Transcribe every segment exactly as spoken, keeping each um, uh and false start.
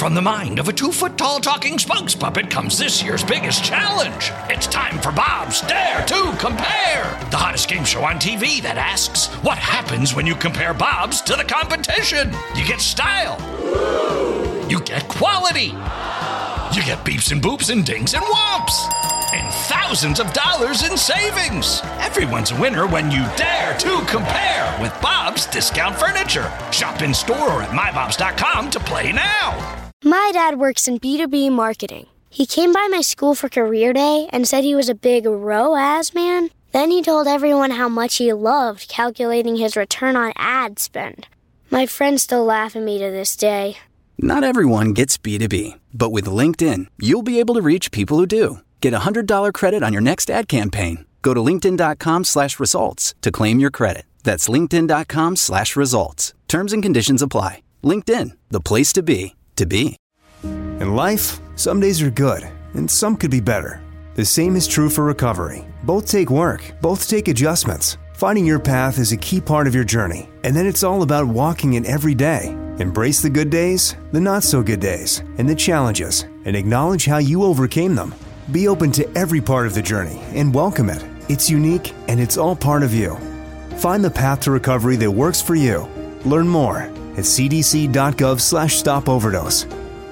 From the mind of a two-foot-tall talking spokes puppet comes this year's biggest challenge. It's time for Bob's Dare to Compare, the hottest game show on T V that asks, what happens when you compare Bobs to the competition? You get style. You get quality. You get beeps and boops and dings and whomps. And thousands of dollars in savings. Everyone's a winner when you dare to compare with Bob's Discount Furniture. Shop in store or at my bobs dot com to play now. My dad works in B two B marketing. He came by my school for career day and said he was a big R O A S man. Then he told everyone how much he loved calculating his return on ad spend. My friends still laugh at me to this day. Not everyone gets B two B, but with LinkedIn, you'll be able to reach people who do. Get a one hundred dollars credit on your next ad campaign. Go to linkedin.com slash results to claim your credit. That's linkedin.com slash results. Terms and conditions apply. LinkedIn, the place to be, to be. In life, some days are good, and some could be better. The same is true for recovery. Both take work, both take adjustments. Finding your path is a key part of your journey, and then it's all about walking it every day. Embrace the good days, the not-so-good days, and the challenges, and acknowledge how you overcame them. Be open to every part of the journey and welcome it. It's unique, and it's all part of you. Find the path to recovery that works for you. Learn more at cdc.gov slash stop overdose.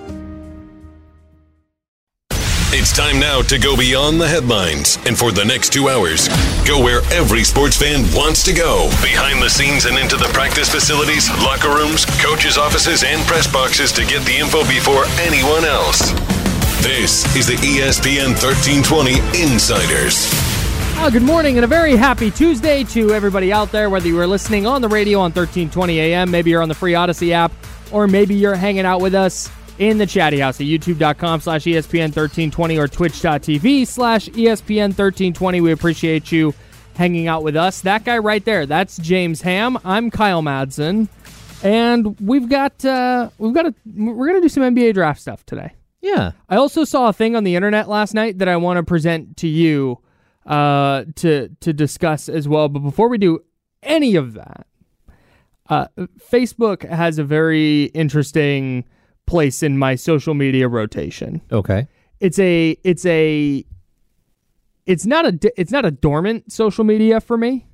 It's time now to go beyond the headlines, and for the next two hours, go where every sports fan wants to go. Behind the scenes and into the practice facilities, locker rooms, coaches' offices, and press boxes to get the info before anyone else. This is the E S P N thirteen twenty Insiders. Oh, good morning and a very happy Tuesday to everybody out there, whether you are listening on the radio on thirteen twenty A M, maybe you're on the free Odyssey app, or maybe you're hanging out with us in the chatty house at youtube.com slash ESPN 1320 or twitch.tv slash ESPN 1320. We appreciate you hanging out with us. That guy right there, that's James Ham. I'm Kyle Madsen, and we've got uh, we've got a, we're gonna do some N B A draft stuff today. Yeah. I also saw a thing on the internet last night that I want to present to you uh, to to discuss as well. But before we do any of that, uh, Facebook has a very interesting place in my social media rotation. Okay. It's a it's a it's not a it's not a dormant social media for me,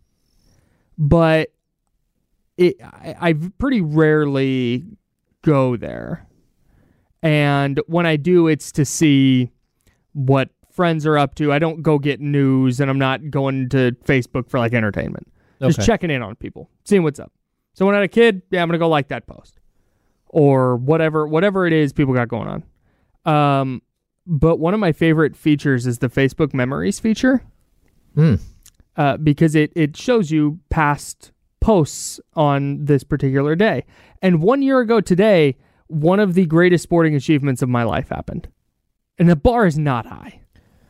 but it I, I pretty rarely go there. And when I do, it's to see what friends are up to. I don't go get news, and I'm not going to Facebook for like entertainment. Just okay. checking in on people, seeing what's up. So when I had a kid, yeah, I'm going to go like that post. Or whatever whatever it is people got going on. Um, but one of my favorite features is the Facebook Memories feature. Mm. Uh, because it, it shows you past posts on this particular day. And one year ago today, one of the greatest sporting achievements of my life happened. And the bar is not high.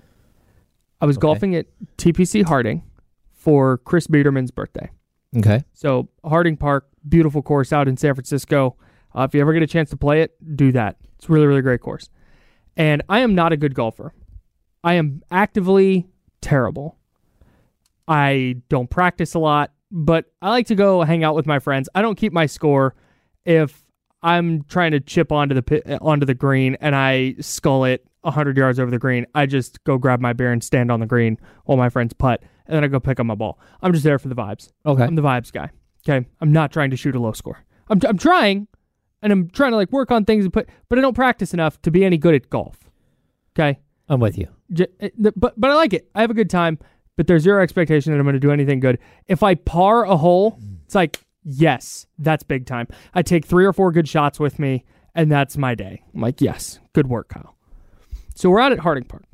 I was okay. golfing at T P C Harding for Chris Biederman's birthday. Okay. So Harding Park, beautiful course out in San Francisco. Uh, if you ever get a chance to play it, do that. It's a really, really great course. And I am not a good golfer. I am actively terrible. I don't practice a lot, but I like to go hang out with my friends. I don't keep my score. If I'm trying to chip onto the pit, onto the green and I skull it one hundred yards over the green, I just go grab my beer and stand on the green while my friends putt, and then I go pick up my ball. I'm just there for the vibes. Okay. I'm the vibes guy. Okay. I'm not trying to shoot a low score. I'm I'm trying, and I'm trying to like work on things, and put, but I don't practice enough to be any good at golf. Okay. I'm with you. But but I like it. I have a good time, but there's zero expectation that I'm going to do anything good. If I par a hole, it's like, yes, that's big time. I take three or four good shots with me, and that's my day. I'm like, yes, good work, Kyle. So we're out at Harding Park,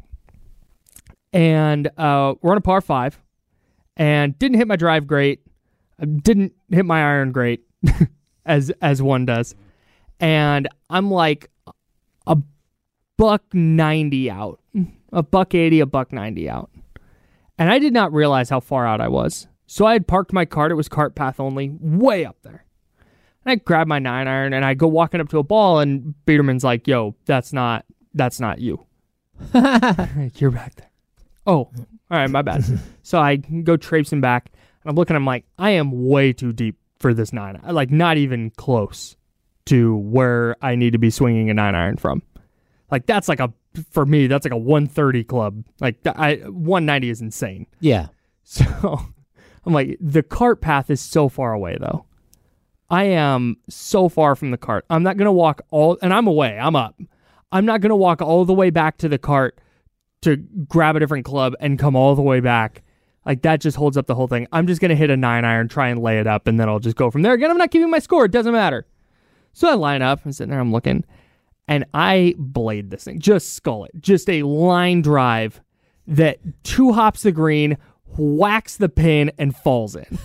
and uh, we're on a par five, and didn't hit my drive great. I didn't hit my iron great, as as one does. And I'm like a buck ninety out, a buck eighty, a buck ninety out. And I did not realize how far out I was. So I had parked my cart. It was cart path only, way up there. And I grabbed my nine iron and I go walking up to a ball, and Biederman's like, yo, that's not, that's not you. You're back there. Oh, all right, my bad. So I go traipsing back, and I'm looking, I'm like, I am way too deep for this nine. Like, not even close to where I need to be swinging a nine iron from. Like that's like a, for me, that's like a one thirty club. Like I, one ninety is insane. Yeah. So I'm like, the cart path is so far away though. I am so far from the cart. I'm not going to walk all, and I'm away, I'm up. I'm not going to walk all the way back to the cart to grab a different club and come all the way back. Like that just holds up the whole thing. I'm just going to hit a nine iron, try and lay it up, and then I'll just go from there. Again, I'm not keeping my score. It doesn't matter. So I line up, I'm sitting there, I'm looking, and I blade this thing, just skull it. Just a line drive that two hops the green, whacks the pin, and falls in.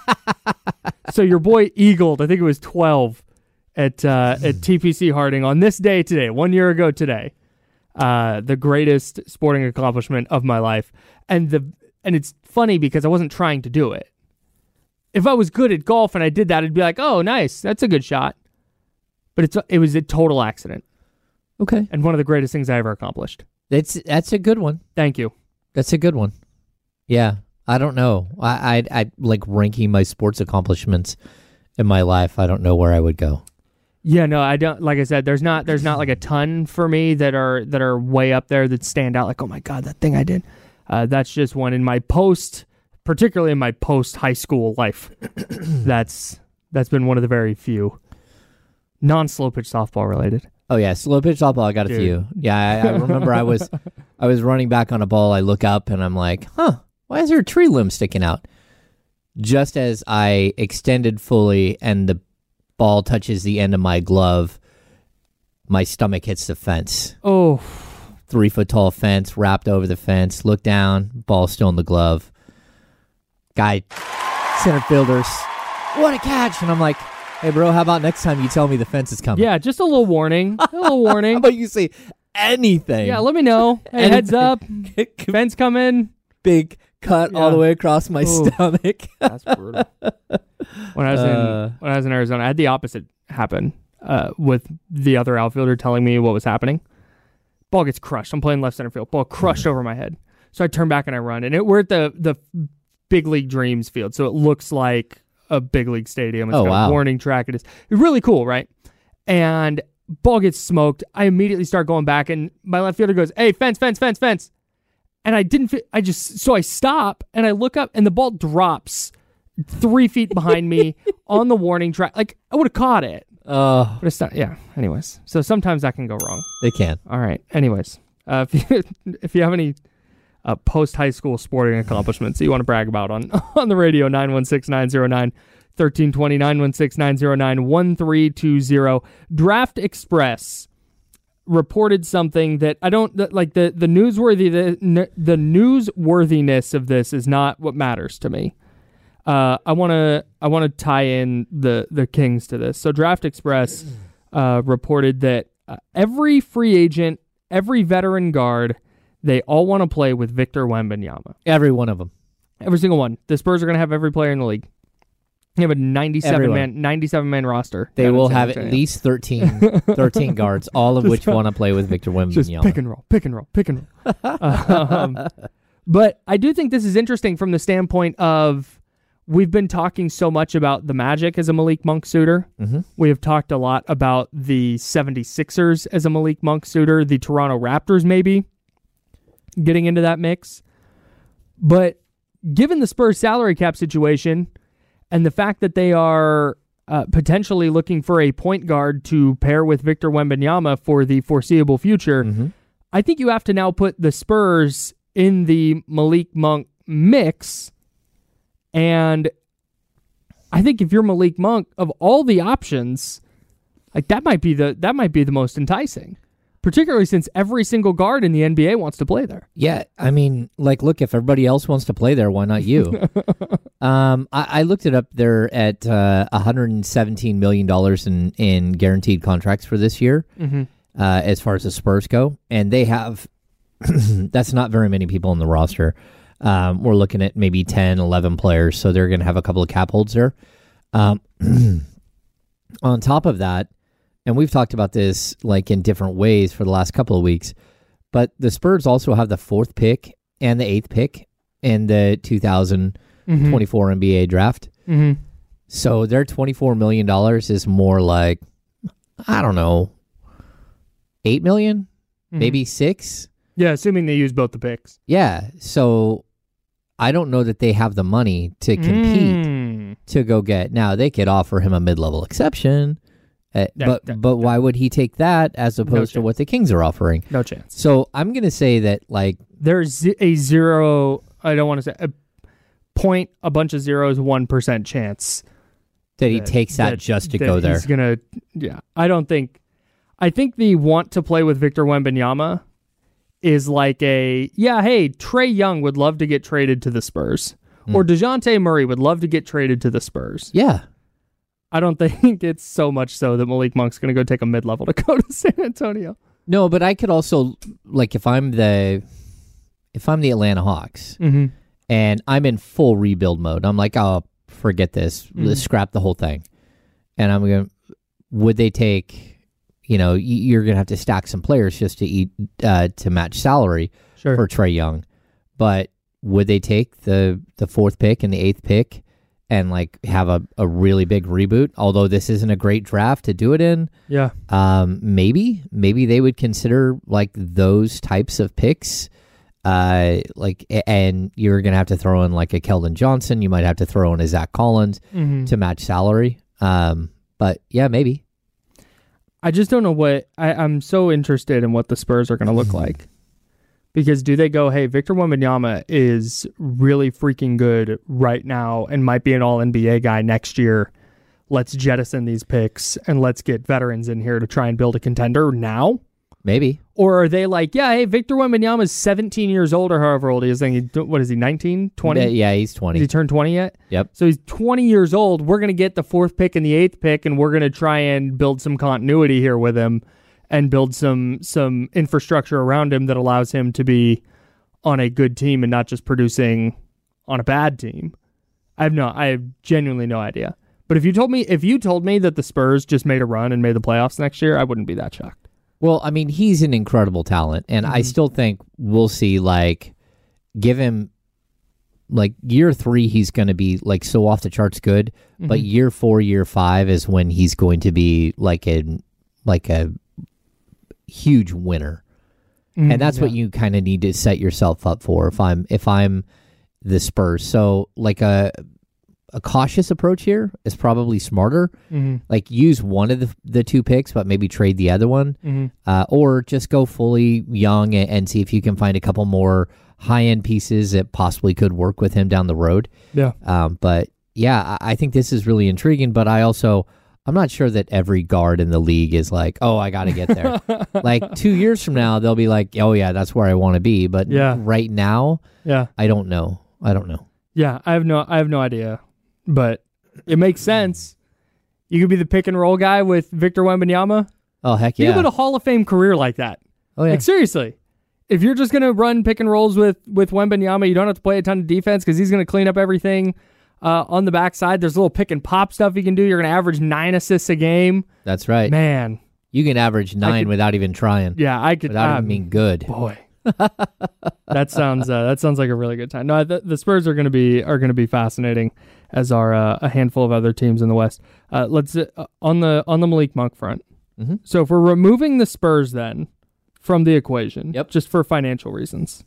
So your boy eagled, I think it was twelve at uh, at T P C Harding on this day today, one year ago today. Uh, the greatest sporting accomplishment of my life. And the and it's funny because I wasn't trying to do it. If I was good at golf and I did that, I'd be like, oh, nice, that's a good shot. But it's it was a total accident. Okay. And one of the greatest things I ever accomplished. That's that's a good one. Thank you. That's a good one. Yeah. I don't know. I, I, I like ranking my sports accomplishments in my life. I don't know where I would go. Yeah, no, I don't. Like I said, there's not there's not like a ton for me that are that are way up there that stand out. Like, oh my god, that thing I did. Uh, that's just one in my post, particularly in my post high school life. that's that's been one of the very few non slow pitch softball related. Oh yeah, slow pitch softball. I got a Dude. few. Yeah, I, I remember I was I was running back on a ball. I look up and I'm like, huh. Why is there a tree limb sticking out? Just as I extended fully and the ball touches the end of my glove, my stomach hits the fence. Oh. Three foot tall fence, wrapped over the fence. Look down, ball still in the glove. Guy, center fielders, what a catch. And I'm like, hey bro, how about next time you tell me the fence is coming? Yeah, just a little warning. A little warning. How about you say anything? Yeah, let me know. Hey, heads up. Fence coming. Big cut Yeah. all the way across my Ooh. stomach. That's brutal. When I was in Uh. when I was in Arizona, I had the opposite happen uh, with the other outfielder telling me what was happening. Ball gets crushed. I'm playing left center field. Ball crushed over my head. So I turn back and I run. And it, we're at the the Big League Dreams field, so it looks like a big league stadium. It's Oh, got wow. a warning track. It is it's really cool, right? And ball gets smoked. I immediately start going back, and my left fielder goes, "Hey, fence, fence, fence, fence." And I didn't fit, I just, so I stop and I look up and the ball drops three feet behind me on the warning track. Like, I would have caught it. Oh, But it's not, yeah. Anyways, so sometimes that can go wrong. they can. All right. Anyways, uh, if, you, if you have any uh, post-high school sporting accomplishments that you want to brag about on, on the radio, nine one six, nine zero nine, one three two zero, nine one six, nine zero nine, one three two zero. Draft Express reported something that I don't that, like the the newsworthy the, the newsworthiness of this is not what matters to me. Uh, I want to I want to tie in the the Kings to this. So Draft Express uh, reported that uh, every free agent, every veteran guard, they all want to play with Victor Wembanyama. Every one of them. Every single one. The Spurs are going to have every player in the league. They have a ninety-seven Everyone. man ninety-seven man roster. They down in will San have at Antonio. least thirteen, thirteen guards, all of which want to play with Victor Just Wembanyama. pick and roll, pick and roll, pick and roll. um, but I do think this is interesting from the standpoint of we've been talking so much about the Magic as a Malik Monk suitor. Mhm. We have talked a lot about the seventy-sixers as a Malik Monk suitor, the Toronto Raptors maybe getting into that mix. But given the Spurs salary cap situation and the fact that they are uh, potentially looking for a point guard to pair with Victor Wembanyama for the foreseeable future, Mhm. I think you have to now put the Spurs in the Malik Monk mix. And I think if you're Malik Monk, of all the options, like that might be the that might be the most enticing. Particularly since every single guard in the N B A wants to play there. Yeah, I mean, like, look, if everybody else wants to play there, why not you? um, I, I looked it up. They're at uh, one hundred seventeen million dollars in, in guaranteed contracts for this year, Mm-hmm. uh, as far as the Spurs go. And they have, that's not very many people on the roster. Um, we're looking at maybe ten, eleven players, so they're going to have a couple of cap holds there. Um, on top of that, and we've talked about this like in different ways for the last couple of weeks, but the Spurs also have the fourth pick and the eighth pick in the two thousand twenty-four Mm-hmm. N B A draft. Mm-hmm. So their twenty-four million dollars is more like I don't know, eight million, Mhm. maybe six. Yeah, assuming they use both the picks. Yeah. So I don't know that they have the money to compete Mm. to go get. Now they could offer him a mid-level exception, uh, Yeah, but that- but why would he take that as opposed to chance. what the Kings are offering? No chance. So I'm gonna say that like There's a zero, I don't want to say, a point, a bunch of zeros, one percent chance that he takes that, just to that go there. He's going to, yeah. I don't think, I think the want to play with Victor Wembanyama is like a, yeah, hey, Trae Young would love to get traded to the Spurs. Mm. Or DeJounte Murray would love to get traded to the Spurs. Yeah. I don't think it's so much so that Malik Monk's going to go take a mid-level to go to San Antonio. No, but I could also like if I'm the if I'm the Atlanta Hawks Mm-hmm. and I'm in full rebuild mode, I'm like, oh, forget this, Mm-hmm. let's scrap the whole thing. And I'm gonna, would they take, you know, y- you're gonna have to stack some players just to eat uh, to match salary Sure. for Trae Young, but would they take the the fourth pick and the eighth pick and like have a, a really big reboot? Although this isn't a great draft to do it in. Yeah. Um, maybe, maybe they would consider like those types of picks. Uh, like, a- and you're gonna have to throw in like a Keldon Johnson. You might have to throw in a Zach Collins Mm-hmm. to match salary. Um, but yeah, maybe. I just don't know what I, I'm so interested in what the Spurs are going to look like. Because do they go, hey, Victor Wembanyama is really freaking good right now and might be an all N B A guy next year. Let's jettison these picks and let's get veterans in here to try and build a contender now? Maybe. Or are they like, yeah, hey, Victor Wembanyama is seventeen years old or however old he is. I think he, what is he, nineteen, twenty? Uh, yeah, he's Has twenty. he turned twenty yet? Yep. So he's twenty years old. We're going to get the fourth pick and the eighth pick, and we're going to try and build some continuity here with him and build some some infrastructure around him that allows him to be on a good team and not just producing on a bad team. I have no, I have genuinely no idea. But if you told me, if you told me that the Spurs just made a run and made the playoffs next year, I wouldn't be that shocked. Well, I mean, he's an incredible talent, and I still think we'll see, like, give him, like, year three, he's going to be, like, so off the charts good, but year four, year five is when he's going to be, like, a, like a huge winner. And that's what you kind of need to set yourself up for if I'm if I'm the Spurs. So, like, a a cautious approach here is probably smarter. Mm-hmm. Like, use one of the the two picks, but maybe trade the other one, Mm-hmm. uh, or just go fully young and, and see if you can find a couple more high end pieces that possibly could work with him down the road. Yeah. Um, but yeah, I, I think this is really intriguing. But I also I'm not sure that every guard in the league is like, oh, I got to get there. Like two years from now, they'll be like, oh yeah, that's where I want to be. But Yeah. right now, Yeah. I don't know. I don't know. Yeah, I have no I have no idea. But it makes sense. You could be the pick and roll guy with Victor Wembanyama. Oh heck You yeah! could build a Hall of Fame career like that. Oh yeah. Like seriously. If you're just gonna run pick and rolls with with Wembanyama, you don't have to play a ton of defense because he's gonna clean up everything uh, on the backside. There's a little pick and pop stuff you can do. You're gonna average nine assists a game. That's right. Man, You can average nine could- without even trying. yeah, I could. Without um, even being good. Boy, that sounds uh, that sounds like a really good time. No, the, the Spurs are gonna be are gonna be fascinating, as are uh, a handful of other teams in the West. Uh, let's uh, on the on the Malik Monk front. Mm-hmm. So if we're removing the Spurs then from the equation, Yep. just for financial reasons,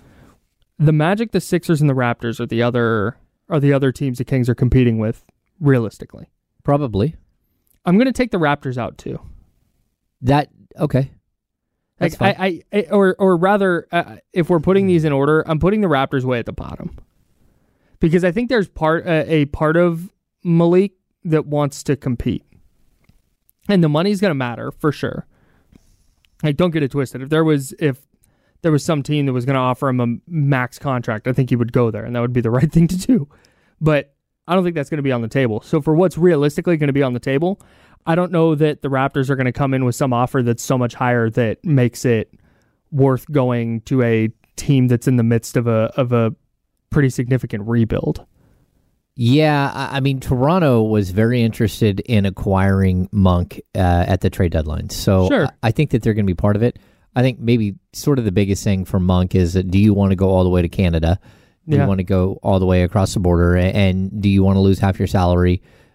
the Magic, the Sixers, and the Raptors are the other are the other teams the Kings are competing with realistically. Probably. I'm going to take the Raptors out too. That okay. That's Like fine. I, I, or or rather, uh, if we're putting these in order, I'm putting the Raptors way at the bottom because I think there's part uh, a part of Malik that wants to compete, and the money's going to matter for sure. Like, don't get it twisted. If there was if there was some team that was going to offer him a max contract, I think he would go there, and that would be the right thing to do. But I don't think that's going to be on the table. So for what's realistically going to be on the table, I don't know that the Raptors are going to come in with some offer that's so much higher that makes it worth going to a team that's in the midst of a of a pretty significant rebuild. Yeah, I I mean, Toronto was very interested in acquiring Monk uh, at the trade deadline. So Sure. I, I think that they're going to be part of it. I think maybe sort of the biggest thing for Monk is that do you want to go all the way to Canada? Do Yeah. you want to go all the way across the border? A- And do you want to lose half your salary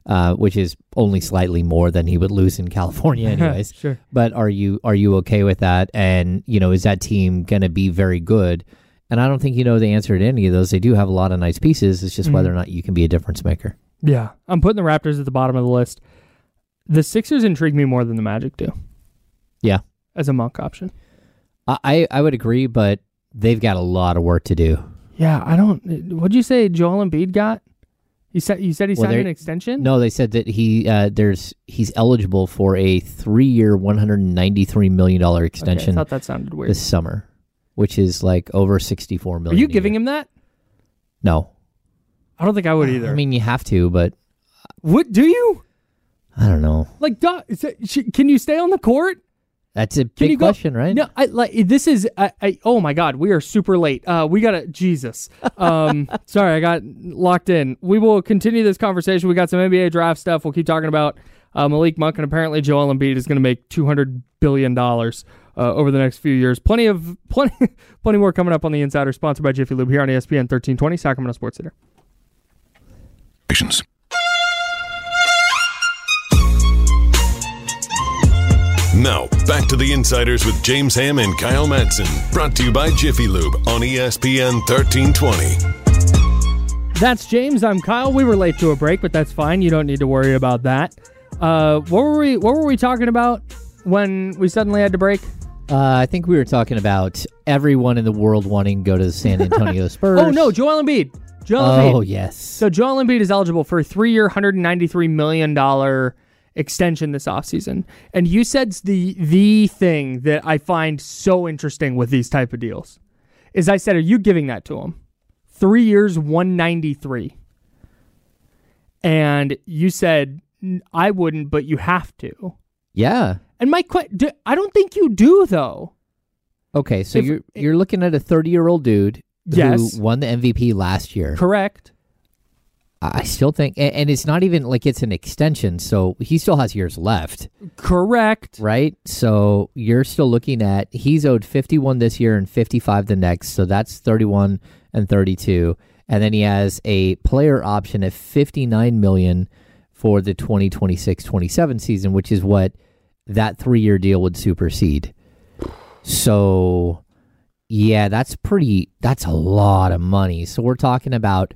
uh, which is only slightly more than he would lose in California anyways. Sure. But are you are you okay with that? And, you know, is that team going to be very good? And I don't think you know the answer to any of those. They do have a lot of nice pieces. It's just mm-hmm. whether or not you can be a difference maker. Yeah. I'm putting the Raptors at the bottom of the list. The Sixers intrigue me more than the Magic do. Yeah. As a monk option. I, I would agree, but they've got a lot of work to do. Yeah, I don't... What'd you say Joel Embiid got? You said you said he well, signed an extension? No, they said that he uh, there's he's eligible for a three-year, one hundred ninety-three million dollars extension. Okay, I thought that sounded weird. This summer, which is like over sixty-four million dollars. Are you dollars giving him that? No. I don't think I would either. I mean, you have to, but... What, do you? I don't know. Like, can you stay on the court? That's a big question, go? right? No, I like this is. I, I, oh my God, we are super late. Uh, we gotta Jesus. Um, sorry, I got locked in. We will continue this conversation. We got some N B A draft stuff. We'll keep talking about uh, Malik Monk, and apparently Joel Embiid is going to make two hundred billion dollars uh, over the next few years. Plenty of plenty, plenty more coming up on the Insider, sponsored by Jiffy Lube here on E S P N thirteen twenty Sacramento Sports Center. Now, back to the Insiders with James Ham and Kyle Madsen. Brought to you by Jiffy Lube on E S P N thirteen twenty. That's James. I'm Kyle. We were late to a break, but that's fine. You don't need to worry about that. Uh, what were we What were we talking about when we suddenly had to break? Uh, I think we were talking about everyone in the world wanting to go to the San Antonio Spurs. Oh, no, Joel Embiid. Joel oh, Embiid. Oh, yes. So Joel Embiid is eligible for a three-year, one hundred ninety-three million dollars extension this offseason. And you said the the thing that I find so interesting with these type of deals is I said, are you giving that to him? Three years, one ninety-three. And you said, I wouldn't, but you have to. Yeah. And my question, I don't think you do, though. Okay, so if, you're you're looking at a thirty-year-old dude yes. who won the M V P last year. Correct. I still think, and it's not even like it's an extension, so he still has years left. Correct. Right? So you're still looking at, he's owed fifty-one this year and fifty-five the next, so that's thirty-one and thirty-two. And then he has a player option at fifty-nine million dollars for the twenty twenty-six twenty-seven season, which is what that three-year deal would supersede. So, yeah, that's pretty, that's a lot of money. So we're talking about,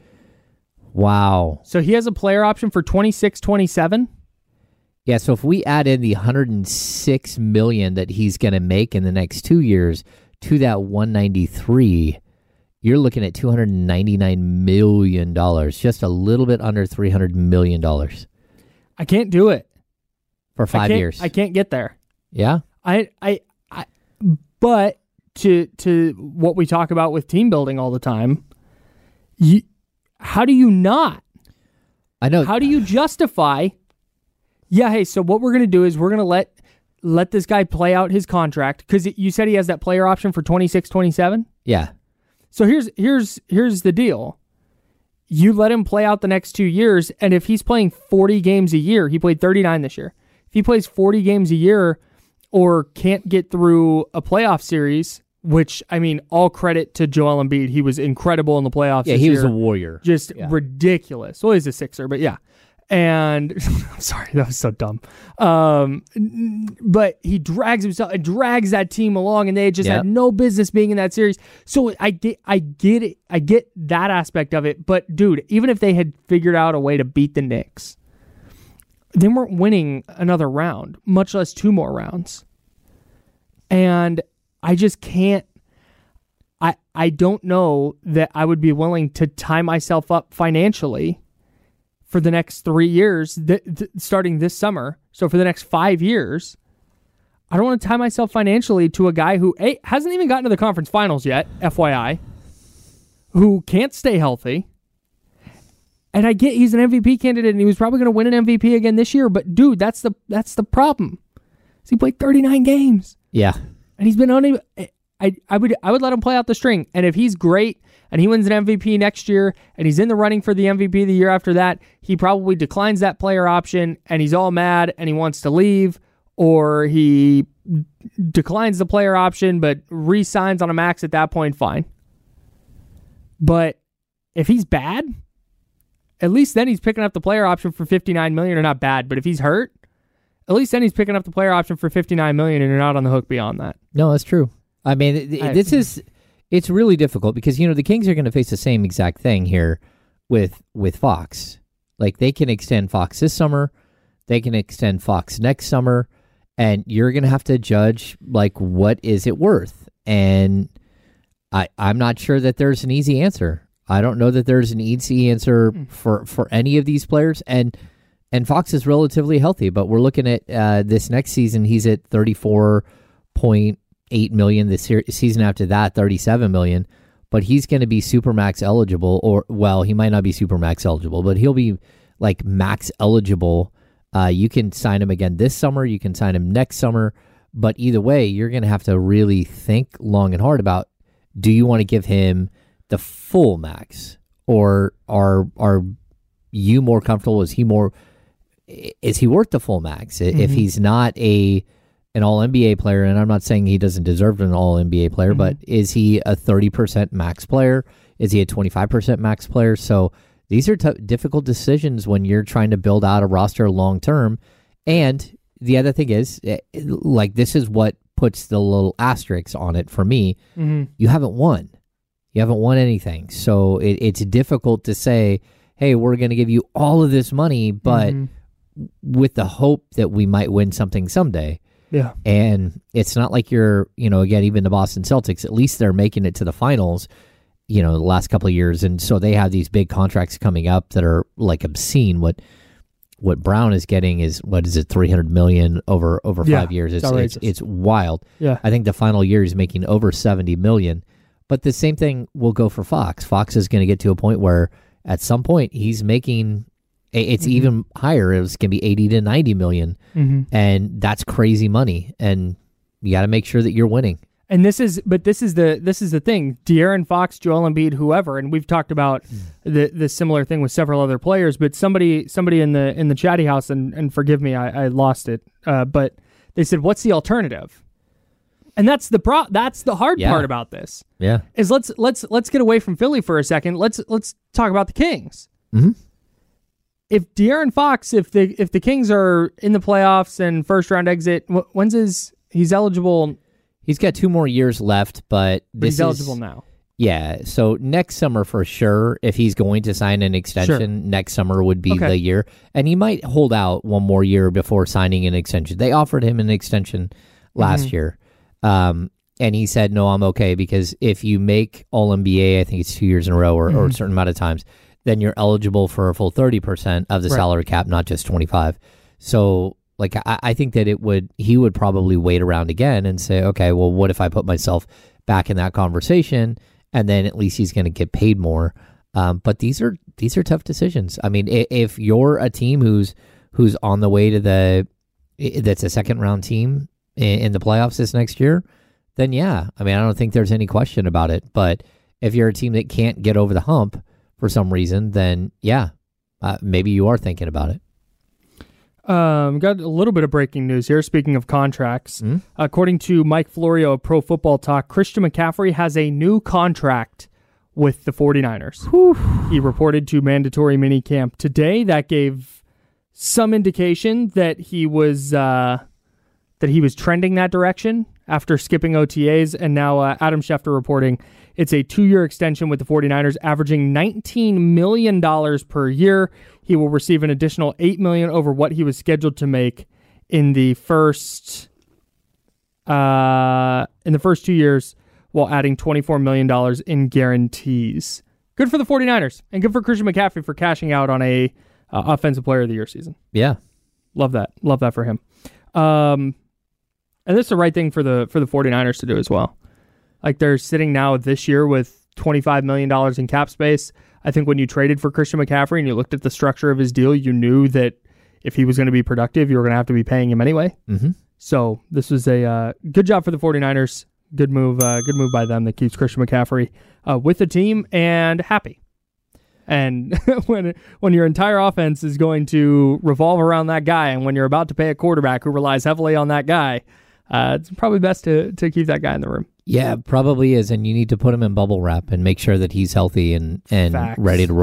wow. So he has a player option for twenty-six twenty-seven? Yeah, so if we add in the one hundred six million dollars that he's going to make in the next two years to that one ninety-three, you're looking at two hundred ninety-nine million dollars, just a little bit under three hundred million dollars. I can't do it. For five I years. I can't get there. Yeah? I, I, I, but to to what we talk about with team building all the time, you, how do you not? I know. How do you justify, yeah, hey, so what we're going to do is we're going to let let this guy play out his contract, because you said he has that player option for twenty-six twenty-seven? Yeah. So here's here's here's the deal. You let him play out the next two years, and if he's playing forty games a year, he played thirty-nine this year. If he plays forty games a year or can't get through a playoff series, which, I mean, all credit to Joel Embiid. He was incredible in the playoffs Yeah, this he year. was a warrior. Just yeah. ridiculous. Well, he's a Sixer, but yeah. And I'm sorry, that was so dumb. Um, but he drags himself, it drags that team along, and they just yep. had no business being in that series. So I get, I get it, I get that aspect of it. But dude, even if they had figured out a way to beat the Knicks, they weren't winning another round, much less two more rounds. And I just can't. I I don't know that I would be willing to tie myself up financially for the next three years, th- th- starting this summer. So for the next five years, I don't want to tie myself financially to a guy who A, hasn't even gotten to the conference finals yet, F Y I, who can't stay healthy. And I get he's an M V P candidate, and he was probably going to win an M V P again this year. But dude, that's the that's the problem. He played thirty-nine games. Yeah, and he's been unable. I I would I would let him play out the string. And if he's great and he wins an M V P next year, and he's in the running for the M V P the year after that, he probably declines that player option, and he's all mad and he wants to leave, or he declines the player option but re-signs on a max at that point. Fine. But if he's bad, at least then he's picking up the player option for fifty-nine million dollars, or not bad. But if he's hurt, at least then he's picking up the player option for fifty-nine million dollars, and you're not on the hook beyond that. No, that's true. I mean, th- I, this is, it's really difficult because, you know, the Kings are going to face the same exact thing here with with Fox. Like, they can extend Fox this summer, they can extend Fox next summer, and you're going to have to judge, like, what is it worth? And I, I'm not sure that there's an easy answer. I don't know that there's an easy answer for, for any of these players. And and Fox is relatively healthy, but we're looking at uh, this next season, he's at thirty-four point eight million dollars. The se- season after that, thirty-seven million dollars. But he's going to be Supermax eligible, or, well, he might not be Supermax eligible, but he'll be, like, max eligible. Uh, you can sign him again this summer. You can sign him next summer. But either way, you're going to have to really think long and hard about, do you want to give him the full max, or are are you more comfortable? Is he more? Is he worth the full max? Mm-hmm. If he's not a an All N B A player, and I'm not saying he doesn't deserve an All N B A player, mm-hmm. but is he a thirty percent max player? Is he a twenty-five percent max player? So these are t- difficult decisions when you're trying to build out a roster long term. And the other thing is, like, this is what puts the little asterisks on it for me. Mm-hmm. You haven't won. You haven't won anything. So it, it's difficult to say, hey, we're going to give you all of this money, but mm-hmm. with the hope that we might win something someday. Yeah. And it's not like you're, you know, again, even the Boston Celtics, at least they're making it to the finals, you know, the last couple of years. And so they have these big contracts coming up that are, like, obscene. What what Brown is getting is, what is it, three hundred million dollars over over yeah, five years. It's, it's, it's it's wild. Yeah. I think the final year he's making over seventy million dollars. But the same thing will go for Fox. Fox is going to get to a point where at some point he's making, it's mm-hmm. even higher. It's going to be eighty to ninety million. Mm-hmm. And that's crazy money. And you got to make sure that you're winning. And this is, but this is the this is the thing. De'Aaron Fox, Joel Embiid, whoever, and we've talked about mm. the the similar thing with several other players. But somebody somebody in the in the chatty house, and, and forgive me, I, I lost it. Uh, but they said, "What's the alternative?" And that's the pro. That's the hard yeah. part about this. Yeah, is let's let's let's get away from Philly for a second. Let's let's talk about the Kings. Mm-hmm. If De'Aaron Fox, if the if the Kings are in the playoffs and first round exit, when's his he's eligible? He's got two more years left, but, but this he's eligible is, now. Yeah, so next summer for sure, if he's going to sign an extension, sure. next summer would be okay. the year. And he might hold out one more year before signing an extension. They offered him an extension last mm-hmm. year, um, and he said, no, I'm okay, because if you make All N B A, I think it's two years in a row or, mm-hmm. or a certain amount of times, then you're eligible for a full thirty percent of the right. salary cap, not just twenty-five. So... Like, I, I think that it would, he would probably wait around again and say, okay, well, what if I put myself back in that conversation? And then at least he's going to get paid more. Um, but these are these are tough decisions. I mean, if, if you're a team who's who's on the way to the, that's a second round team in, in the playoffs this next year, then yeah. I mean, I don't think there's any question about it. But if you're a team that can't get over the hump for some reason, then yeah, uh, maybe you are thinking about it. Um, got a little bit of breaking news here. Speaking of contracts, mm-hmm. according to Mike Florio of Pro Football Talk, Christian McCaffrey has a new contract with the 49ers. Whew. He reported to mandatory minicamp today. That gave some indication that he was uh, that he was trending that direction after skipping O T As. And now uh, Adam Schefter reporting it's a two-year extension with the 49ers, averaging nineteen million dollars per year. He will receive an additional eight million dollars over what he was scheduled to make in the first uh, in the first two years, while adding twenty-four million dollars in guarantees. Good for the 49ers, and good for Christian McCaffrey for cashing out on a uh, Offensive Player of the Year season. Yeah. Love that. Love that for him. Um, and this is the right thing for the for the 49ers to do as well. Like, they're sitting now this year with twenty-five million dollars in cap space. I think when you traded for Christian McCaffrey and you looked at the structure of his deal, you knew that if he was going to be productive, you were going to have to be paying him anyway. Mm-hmm. So this was a uh, good job for the 49ers. Good move uh, good move by them that keeps Christian McCaffrey uh, with the team and happy. And when when your entire offense is going to revolve around that guy, and when you're about to pay a quarterback who relies heavily on that guy, uh, it's probably best to, to keep that guy in the room. Yeah, probably is, and you need to put him in bubble wrap and make sure that he's healthy and, and ready to roll.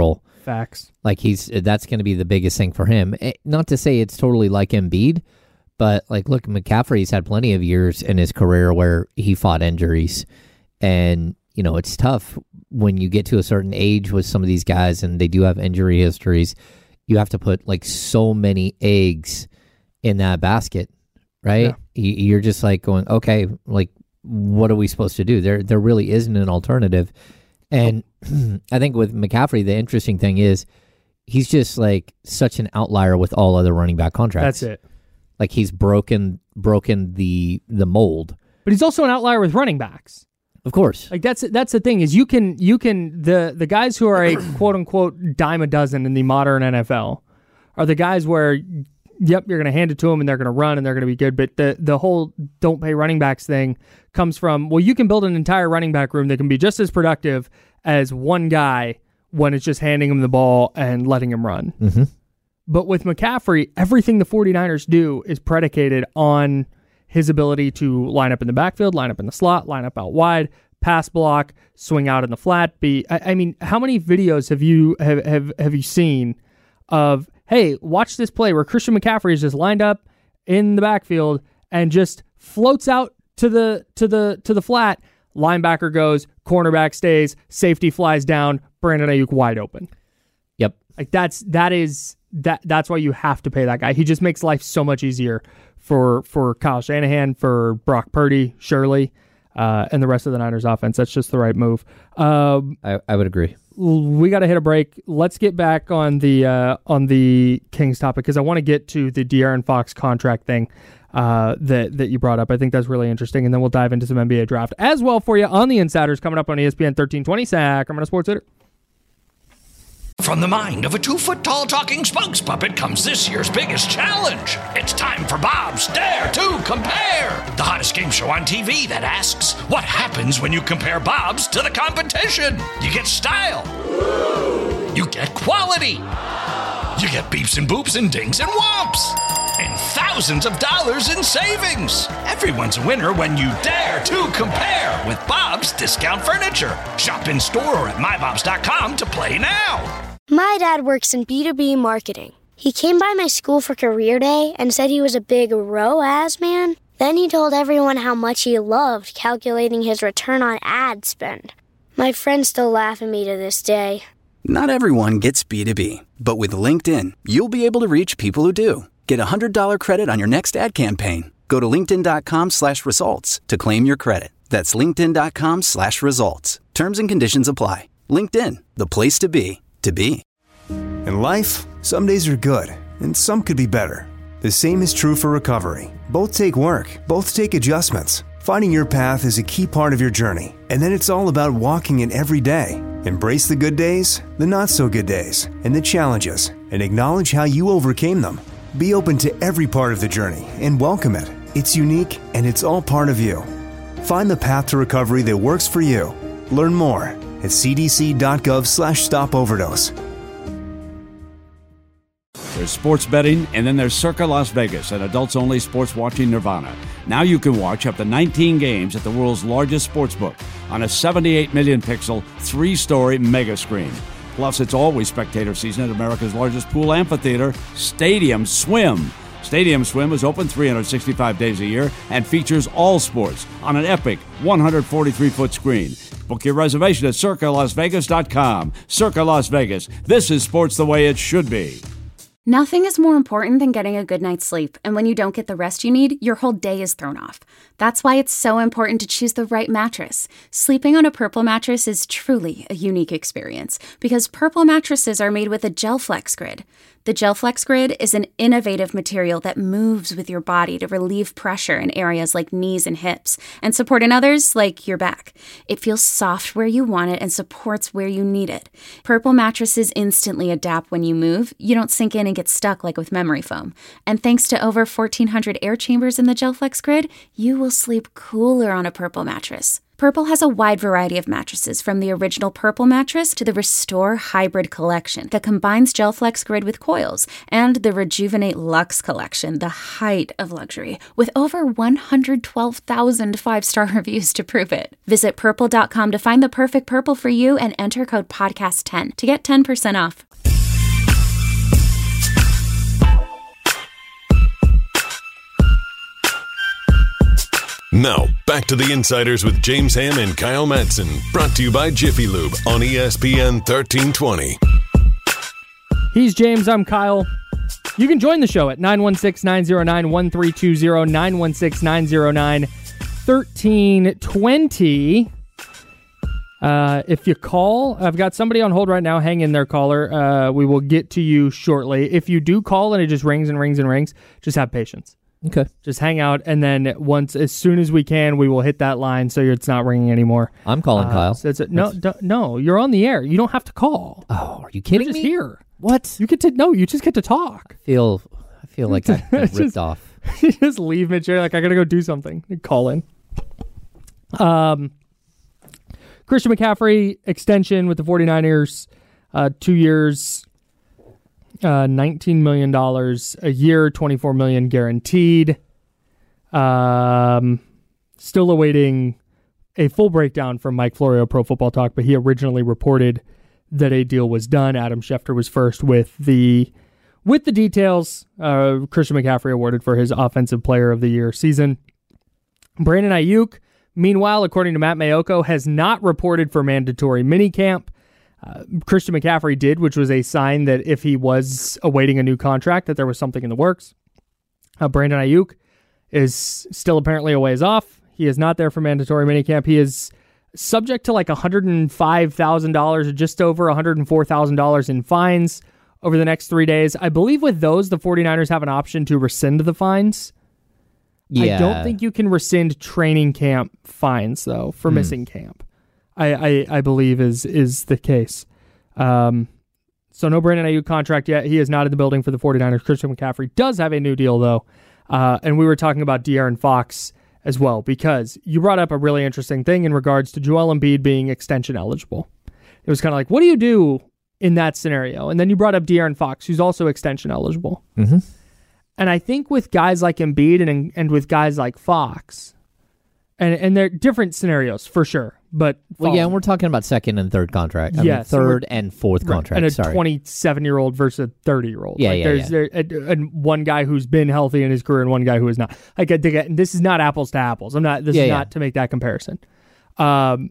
Facts. Like he's that's going to be the biggest thing for him. Not to say it's totally like Embiid, but like look, McCaffrey's had plenty of years in his career where he fought injuries, and you know it's tough when you get to a certain age with some of these guys, and they do have injury histories. You have to put like so many eggs in that basket, right? Yeah. You're just like going, okay, like what are we supposed to do? There, there really isn't an alternative. And I think with McCaffrey, the interesting thing is he's just like such an outlier with all other running back contracts. That's it. Like he's broken, broken the the mold. But he's also an outlier with running backs. Of course. Like that's that's the thing is you can you can the the guys who are a quote unquote dime a dozen in the modern N F L are the guys where yep, you're going to hand it to them and they're going to run and they're going to be good. But the the whole don't pay running backs thing comes from, well, you can build an entire running back room that can be just as productive as one guy when it's just handing him the ball and letting him run. Mm-hmm. But with McCaffrey, everything the 49ers do is predicated on his ability to line up in the backfield, line up in the slot, line up out wide, pass block, swing out in the flat. Be I, I mean, how many videos have you have, have have you seen of, hey, watch this play where Christian McCaffrey is just lined up in the backfield and just floats out to the to the to the flat. Linebacker goes, cornerback stays, safety flies down, Brandon Ayuk wide open. Yep. Like that's that is that that's why you have to pay that guy. He just makes life so much easier for for Kyle Shanahan, for Brock Purdy, surely, uh, and the rest of the Niners offense. That's just the right move. Um, I, I would agree. We got to hit a break. Let's get back on the uh, on the Kings topic because I want to get to the De'Aaron Fox contract thing uh, that that you brought up. I think that's really interesting, and then we'll dive into some N B A draft as well for you on the Insiders coming up on E S P N thirteen twenty Sacramento Sports Center. From the mind of a two-foot-tall talking spokes puppet comes this year's biggest challenge. It's time for Bob's Dare to Compare, the hottest game show on T V that asks, what happens when you compare Bob's to the competition? You get style. You get quality. You get beeps and boops and dings and whomps. And thousands of dollars in savings. Everyone's a winner when you dare to compare with Bob's Discount Furniture. Shop in store or at my bobs dot com to play now. My dad works in B two B marketing. He came by my school for career day and said he was a big R O A S man. Then he told everyone how much he loved calculating his return on ad spend. My friends still laugh at me to this day. Not everyone gets B two B, but with LinkedIn, you'll be able to reach people who do. Get a one hundred dollars credit on your next ad campaign. Go to linkedin.com slash results to claim your credit. That's linkedin.com slash results. Terms and conditions apply. LinkedIn, the place to be, to be. In life, some days are good, and some could be better. The same is true for recovery. Both take work, both take adjustments. Finding your path is a key part of your journey, and then it's all about walking it every day. Embrace the good days, the not so good days, and the challenges, and acknowledge how you overcame them. Be open to every part of the journey and welcome it. It's unique and it's all part of you. Find the path to recovery that works for you. Learn more at cdc.gov slash stop overdose. There's sports betting, and then there's Circa Las Vegas, an adults-only sports watching nirvana. Now you can watch up to nineteen games at the world's largest sportsbook on a seventy-eight million pixel, three-story mega screen. Plus, it's always spectator season at America's largest pool amphitheater, Stadium Swim. Stadium Swim is open three hundred sixty-five days a year and features all sports on an epic one hundred forty-three foot screen. Book your reservation at circa las vegas dot com. Circa Las Vegas. This is sports the way it should be. Nothing is more important than getting a good night's sleep, and when you don't get the rest you need, your whole day is thrown off. That's why it's so important to choose the right mattress. Sleeping on a Purple mattress is truly a unique experience, because Purple mattresses are made with a GelFlex Grid. The GelFlex Grid is an innovative material that moves with your body to relieve pressure in areas like knees and hips, and support in others like your back. It feels soft where you want it and supports where you need it. Purple mattresses instantly adapt when you move. You don't sink in and get stuck like with memory foam. And thanks to over fourteen hundred air chambers in the GelFlex Grid, you will will sleep cooler on a Purple mattress. Purple has a wide variety of mattresses, from the original Purple mattress to the Restore Hybrid collection that combines GelFlex Grid with coils, and the Rejuvenate Luxe collection, the height of luxury, with over one hundred twelve thousand five-star reviews to prove it. Visit purple dot com to find the perfect Purple for you and enter code podcast ten to get ten percent off. Now, back to the Insiders with James Ham and Kyle Madsen, brought to you by Jiffy Lube on E S P N thirteen twenty. He's James, I'm Kyle. You can join the show at nine one six, nine zero nine, one three two zero, nine one six, nine zero nine, one three two zero. Uh, if you call, I've got somebody on hold right now. Hang in there, caller. Uh, we will get to you shortly. If you do call and it just rings and rings and rings, just have patience. Okay. Just hang out, and then once, as soon as we can, we will hit that line so it's not ringing anymore. I'm calling uh, Kyle. So it's a, no, d- no, you're on the air. You don't have to call. Oh, are you kidding you're just me? Here. What? You get to no. You just get to talk. I feel, I feel like I've been ripped just, off. You just leave mid-chair like I gotta go do something. You call in. Um, Christian McCaffrey extension with the 49ers, uh, two years. Uh, nineteen million dollars a year, twenty-four million dollars guaranteed. Um, still awaiting a full breakdown from Mike Florio, Pro Football Talk, but he originally reported that a deal was done. Adam Schefter was first with the with the details. Uh, Christian McCaffrey awarded for his Offensive Player of the Year season. Brandon Ayuk, meanwhile, according to Matt Mayoko, has not reported for mandatory minicamp. Uh, Christian McCaffrey did, which was a sign that if he was awaiting a new contract, that there was something in the works. Uh, Brandon Ayuk is still apparently a ways off. He is not there for mandatory minicamp. He is subject to like one hundred five thousand dollars or just over one hundred four thousand dollars in fines over the next three days. I believe with those, the 49ers have an option to rescind the fines. Yeah. I don't think you can rescind training camp fines, though, for hmm. missing camp. I, I, I believe is is the case. Um, so no Brandon Ayuk contract yet. He is not in the building for the 49ers. Christian McCaffrey does have a new deal, though. Uh, and we were talking about De'Aaron Fox as well, because you brought up a really interesting thing in regards to Joel Embiid being extension eligible. It was kind of like, what do you do in that scenario? And then you brought up De'Aaron Fox, who's also extension eligible. Mm-hmm. And I think with guys like Embiid and and with guys like Fox, and and they're different scenarios for sure. But well, yeah, and we're talking about second and third contract. I yeah, mean, so third and fourth right, contract. and a sorry. twenty-seven-year-old versus a thirty-year-old. Yeah, like yeah, there's, yeah. There, a, a, one guy who's been healthy in his career and one guy who is not. Like, I think this is not apples to apples. I'm not. This yeah, is yeah. not to make that comparison. Um,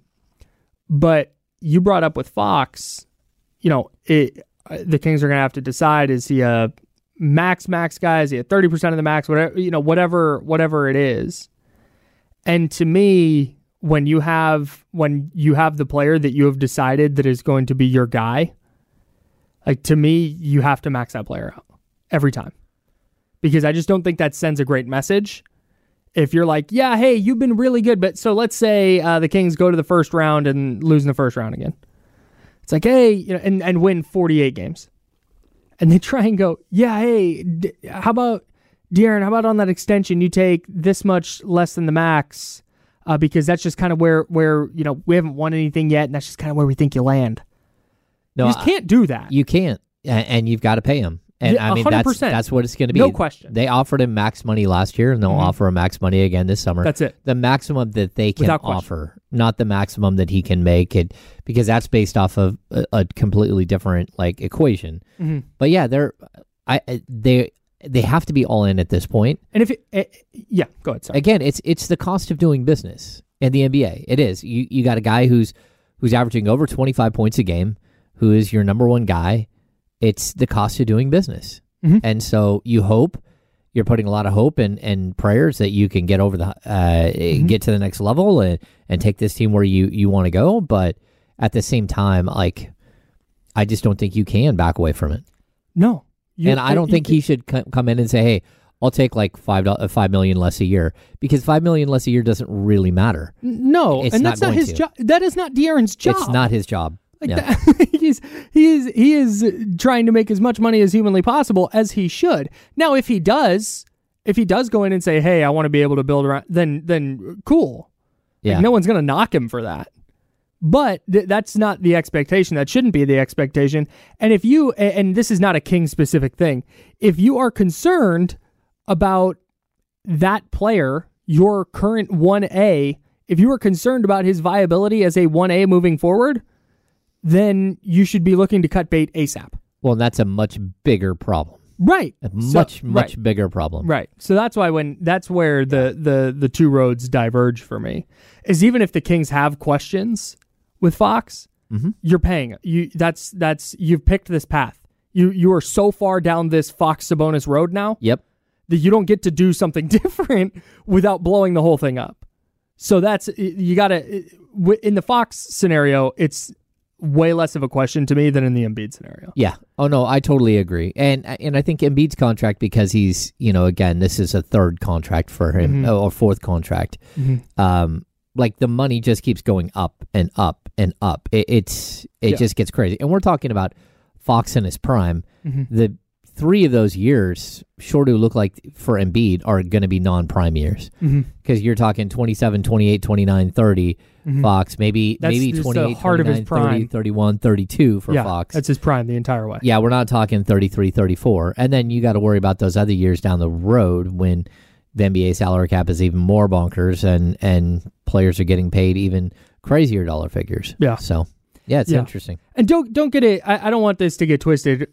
but you brought up with Fox, you know, it, uh, the Kings are going to have to decide: is he a max max guy? Is he a thirty percent of the max? Whatever you know, whatever whatever it is. And to me, when you have when you have the player that you have decided that is going to be your guy, like, to me, you have to max that player out every time, because I just don't think that sends a great message. If you're like, yeah, hey, you've been really good, but so let's say uh, the Kings go to the first round and lose in the first round again. It's like, hey, you know, and, and win forty-eight games. And they try and go, yeah, hey, d- how about, De'Aaron, how about on that extension you take this much less than the max, uh, because that's just kind of where, where, you know, we haven't won anything yet, and that's just kind of where we think you land. No, you just can't do that. You can't, and you've got to pay him. And Yeah, I mean, one hundred that's percent. that's what it's going to be. No question. They offered him max money last year, and they'll Mhm. offer him max money again this summer. That's it. The maximum that they can Without question. offer, not the maximum that he can make, it because that's based off of a, a completely different like equation. Mhm. But yeah, they're I they they have to be all in at this point. And if it, it yeah, go ahead. Sorry. Again, it's it's the cost of doing business in the N B A. It is. You you got a guy who's who's averaging over twenty-five points a game, who is your number one guy. It's the cost of doing business. Mhm. And so you hope, you're putting a lot of hope and, and prayers that you can get over the, uh, Mm-hmm. get to the next level and, and take this team where you, you want to go. But at the same time, like, I just don't think you can back away from it. No. You- and I don't you- think he should c- come in and say, hey, I'll take like five, do- uh, five million less a year, because five million less a year doesn't really matter. No, It's and not that's not going his to. job. That is not De'Aaron's job. It's not his job. Like Yeah. that, he's he is he is trying to make as much money as humanly possible, as he should. Now, if he does, If he does go in and say, hey, I want to be able to build around, then then cool. Yeah. Like, no one's going to knock him for that. But th- that's not the expectation. That shouldn't be the expectation. And if you, and this is not a King-specific thing, if you are concerned about that player, your current one A, if you are concerned about his viability as a one A moving forward, then you should be looking to cut bait ASAP. Well, that's a much bigger problem. Right. A much, so, much right. bigger problem. Right. So that's why when that's where the, the, the two roads diverge for me, is even if the Kings have questions with Fox, mm-hmm. you're paying it. You that's that's you've picked this path. You you are so far down this Fox Sabonis road now. Yep. That you don't get to do something different without blowing the whole thing up. So that's you got to in the Fox scenario, it's way less of a question to me than in the Embiid scenario. Yeah. Oh no, I totally agree. And and I think Embiid's contract, because he's, you know, again, this is a third contract for him, Mm-hmm. or fourth contract. Mm-hmm. Um, like the money just keeps going up and up and up. It, it's it Yeah. just gets crazy. And we're talking about Fox in his prime. Mm-hmm. The three of those years, sure to look like for Embiid, are going to be non-prime years. Because Mm-hmm. you're talking twenty-seven, twenty-eight, twenty-nine, thirty Mm-hmm. Fox, maybe That's maybe just the twenty-eight, heart of his twenty-nine, thirty, prime. thirty-one, thirty-two for yeah, Fox. that's his prime the entire way. Yeah, we're not talking thirty-three, thirty-four. And then you got to worry about those other years down the road when the N B A salary cap is even more bonkers and, and players are getting paid even crazier dollar figures. Yeah. So, yeah, it's Yeah. interesting. And don't don't get it. I, I don't want this to get twisted.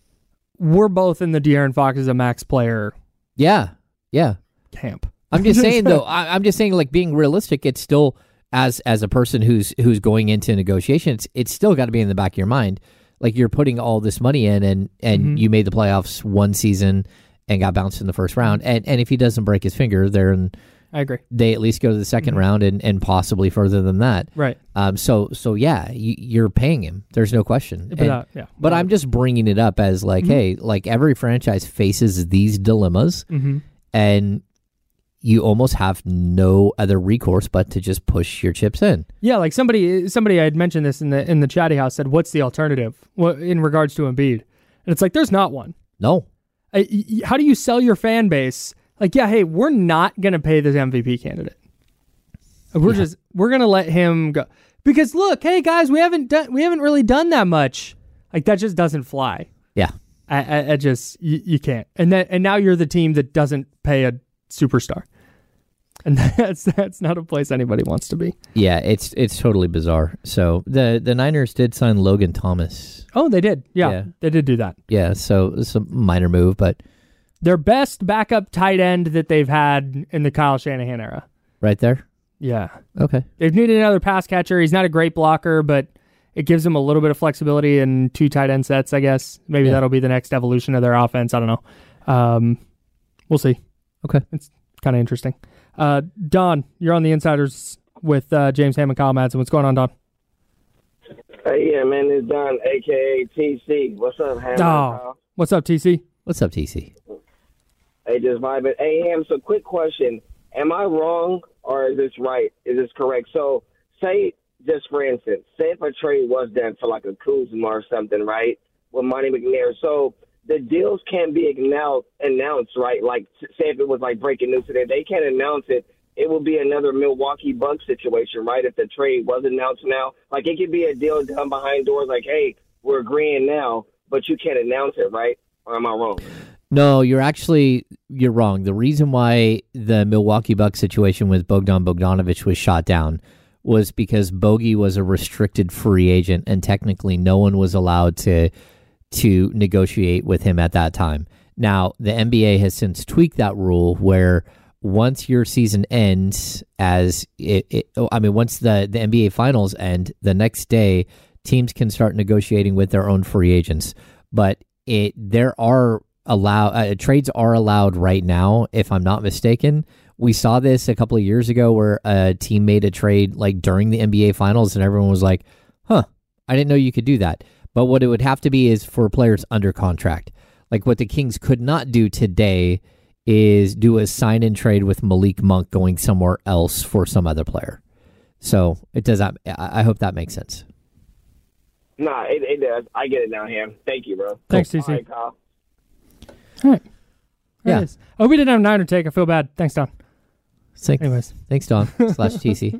We're both in the De'Aaron Fox as a max player Yeah, yeah. camp. I'm just saying, though, I, I'm just saying, like, being realistic, it's still, as as a person who's who's going into negotiations, it's still got to be in the back of your mind. Like, you're putting all this money in, and, and Mm-hmm. you made the playoffs one season and got bounced in the first round. And and if he doesn't break his finger, they're in, I agree. they at least go to the 2nd round and, and possibly further than that. Right. Um. So so yeah, you, you're paying him. There's no question. But, And- uh, yeah. but I'm just bringing it up as like, hey, like every franchise faces these dilemmas, Mm-hmm. and you almost have no other recourse but to just push your chips in. Yeah, like somebody somebody I had mentioned this in the in the chatty house said, "What's the alternative what, in regards to Embiid?" And it's like, there's not one. No. I, y- how do you sell your fan base? Like, yeah, hey, we're not gonna pay this M V P candidate. We're Yeah. just we're gonna let him go because look, hey guys, we haven't done we haven't really done that much. Like that just doesn't fly. Yeah. I, I, I just you, you can't. And then and now you're the team that doesn't pay a superstar, and that's that's not a place anybody wants to be. Yeah, it's it's totally bizarre. So the the Niners did sign Logan Thomas. Oh, they did. Yeah, Yeah. they did do that. Yeah, so it's a minor move, but Their best backup tight end that they've had in the Kyle Shanahan era. right there. Yeah. Okay. They've needed another pass catcher. He's not a great blocker, but it gives them a little bit of flexibility in two tight end sets, I guess. Maybe Yeah. that'll be the next evolution of their offense. I don't know. Um, we'll see. Okay. It's kind of interesting. Uh, Don, you're on the Insiders with uh, James Ham and Kyle Madsen. What's going on, Don? Hey, yeah, man, it's Don, a k a. T C. What's up, Ham? Oh, what's up, T C? What's up, T C? Hey, just vibing. Hey, Ham, so quick question. Am I wrong or is this right? Is this correct? So, say, just for instance, say if a trade was done for like a Kuzma or something, right, with Monty McNair. So, the deals can't be announced, announced, right? Like, say if it was like breaking news today, they can't announce it. It will be another Milwaukee Bucks situation, right? If the trade was announced now, like it could be a deal done behind doors, like, hey, we're agreeing now, but you can't announce it, right? Or am I wrong? No, you're actually you're wrong. The reason why the Milwaukee Bucks situation with Bogdan Bogdanovic was shot down was because Bogey was a restricted free agent, and technically no one was allowed to to negotiate with him at that time. Now, the N B A has since tweaked that rule where once your season ends, as it, it I mean, once the, the N B A finals end, the next day teams can start negotiating with their own free agents. But it there are allow uh, trades are allowed right now, if I'm not mistaken. We saw this a couple of years ago where a team made a trade like during the N B A finals, and everyone was like, "Huh, I didn't know you could do that." But what it would have to be is for players under contract. Like what the Kings could not do today is do a sign and trade with Malik Monk going somewhere else for some other player. So it does that. I hope that makes sense. Nah, it, it does. I get it now, Ham. Thank you, bro. Thanks, All T C. right, Kyle. All right. There Yeah. it is. I hope we didn't have a Niner take. I feel bad. Thanks, Don. Thanks, Anyways. thanks, Don slash T C.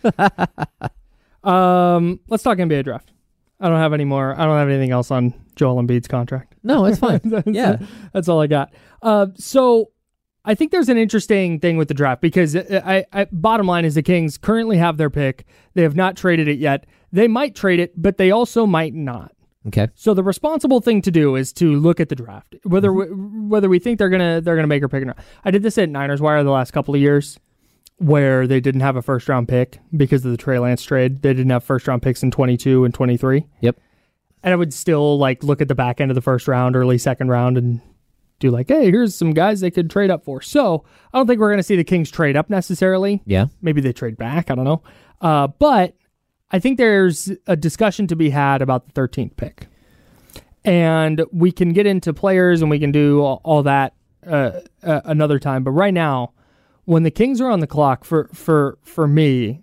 Um, let's talk N B A draft. I don't have any more. I don't have anything else on Joel Embiid's contract. No, it's fine. that's, Yeah. That's all I got. Uh, so I think there's an interesting thing with the draft because I, I, bottom line is the Kings currently have their pick. They have not traded it yet. They might trade it, but they also might not. Okay. So the responsible thing to do is to look at the draft, whether we, whether we think they're gonna they're gonna make or pick or not. I did this at Niners Wire the last couple of years, where they didn't have a first round pick because of the Trey Lance trade. They didn't have first round picks in twenty-two and twenty-three. Yep. And I would still like look at the back end of the first round, early second round, and do like, hey, here's some guys they could trade up for. So I don't think we're gonna see the Kings trade up necessarily. Yeah. Maybe they trade back. I don't know. Uh, but I think there's a discussion to be had about the thirteenth pick. And we can get into players and we can do all, all that uh, uh, another time. But right now, when the Kings are on the clock, for, for, for me,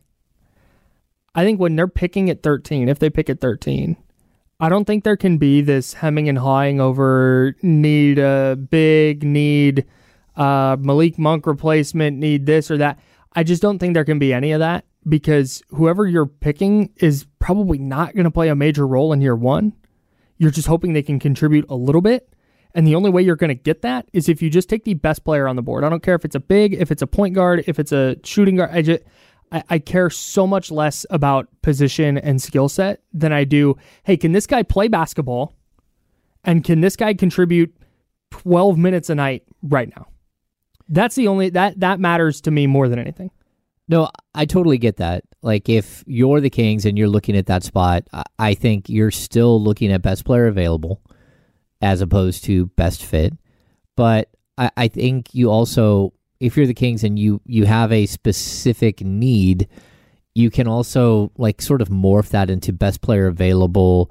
I think when they're picking at thirteen, if they pick at thirteen, I don't think there can be this hemming and hawing over need a big, need uh, Malik Monk replacement, need this or that. I just don't think there can be any of that because whoever you're picking is probably not going to play a major role in year one. You're just hoping they can contribute a little bit. And the only way you're going to get that is if you just take the best player on the board. I don't care if it's a big, if it's a point guard, if it's a shooting guard. I just, I, I care so much less about position and skill set than I do, hey, can this guy play basketball? And can this guy contribute twelve minutes a night right now? That's the only, that, that matters to me more than anything. No, I totally get that. Like, if you're the Kings and you're looking at that spot, I think you're still looking at best player available as opposed to best fit. But I, I think you also, if you're the Kings and you, you have a specific need, you can also, like, sort of morph that into best player available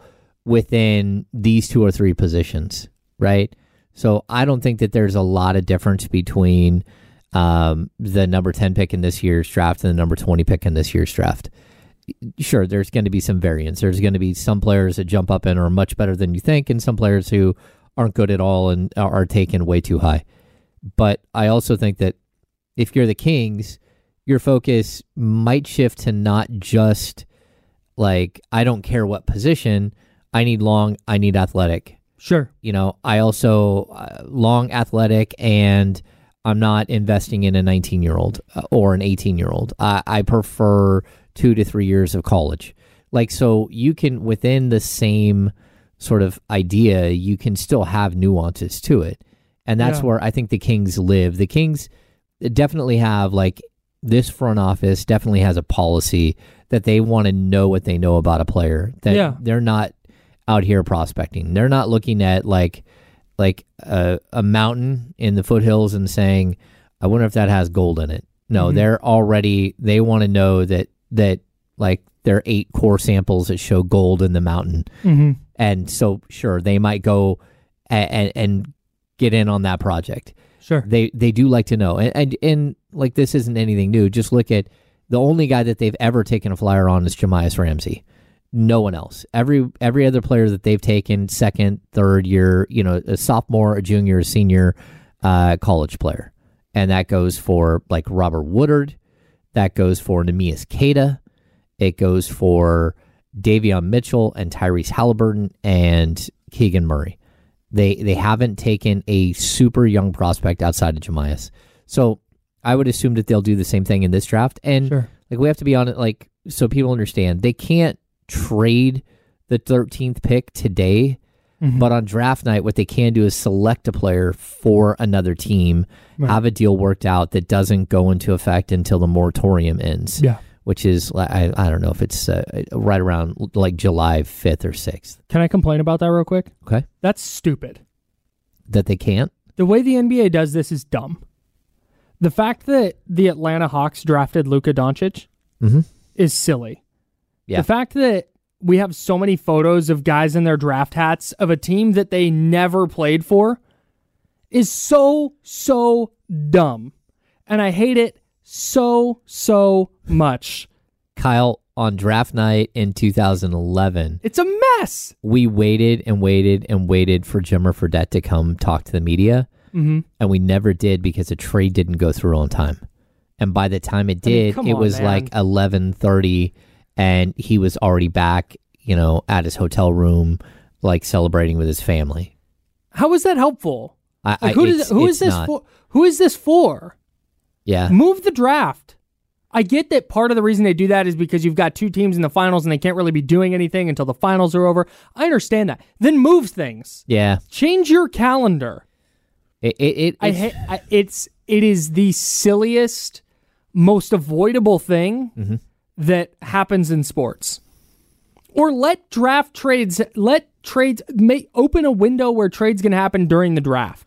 within these two or three positions, right? So I don't think that there's a lot of difference between Um, the number ten pick in this year's draft and the number twenty pick in this year's draft. Sure, there's going to be some variance. There's going to be some players that jump up and are much better than you think, and some players who aren't good at all and are taken way too high. But I also think that if you're the Kings, your focus might shift to not just like, I don't care what position, I need long, I need athletic. Sure. You know, I also, uh, long, athletic, and I'm not investing in a nineteen-year-old or an eighteen-year-old. I, I prefer two to three years of college. Like, so you can, within the same sort of idea, you can still have nuances to it. And that's Yeah. where I think the Kings live. The Kings definitely have, like, this front office definitely has a policy that they want to know what they know about a player. That Yeah. they're not out here prospecting. They're not looking at, like, like a, a mountain in the foothills and saying, I wonder if that has gold in it. No, Mhm. they're already, they want to know that, that like there are eight core samples that show gold in the mountain. Mm-hmm. And so, sure, they might go and, and get in on that project. Sure. They, they do like to know. And, and, and like, this isn't anything new. Just look at the only guy that they've ever taken a flyer on is Jamias Ramsey. No one else. Every every other player that they've taken, second, third year, you know, a sophomore, a junior, a senior, uh, college player. And that goes for, like, Robert Woodard. That goes for Neemias Queta. It goes for Davion Mitchell and Tyrese Halliburton and Keegan Murray. They they haven't taken a super young prospect outside of Jamias. So I would assume that they'll do the same thing in this draft. And Sure. like, we have to be on it, like, so people understand. They can't trade the thirteenth pick today, Mhm. but on draft night, what they can do is select a player for another team, Right. have a deal worked out that doesn't go into effect until the moratorium ends. Yeah. Which is, I, I don't know if it's uh, right around like July fifth or sixth. Can I complain about that real quick? Okay. That's stupid. That they can't? The way the N B A does this is dumb. The fact that the Atlanta Hawks drafted Luka Doncic Mm-hmm. is silly. Yeah. The fact that we have so many photos of guys in their draft hats of a team that they never played for is so, so dumb. And I hate it so, so much. Kyle, on draft night in two thousand eleven, It's a mess. we waited and waited and waited for Jimmer Fredette to come talk to the media. Mm-hmm. and we never did because the trade didn't go through on time. And by the time it I mean, did, come it on, was man. like eleven thirty, and he was already back, you know, at his hotel room, like celebrating with his family. How is that helpful? I, Like, I, who, it's, does, who is it's this not. for? Who is this for? Yeah. Move the draft. I get that part of the reason they do that is because you've got two teams in the finals and they can't really be doing anything until the finals are over. I understand that. Then move things. Yeah. Change your calendar. It, it, it, I, it's, ha- I it's it is the silliest, most avoidable thing Mhm. that happens in sports. Or let draft trades let trades may open a window where trades can happen during the draft.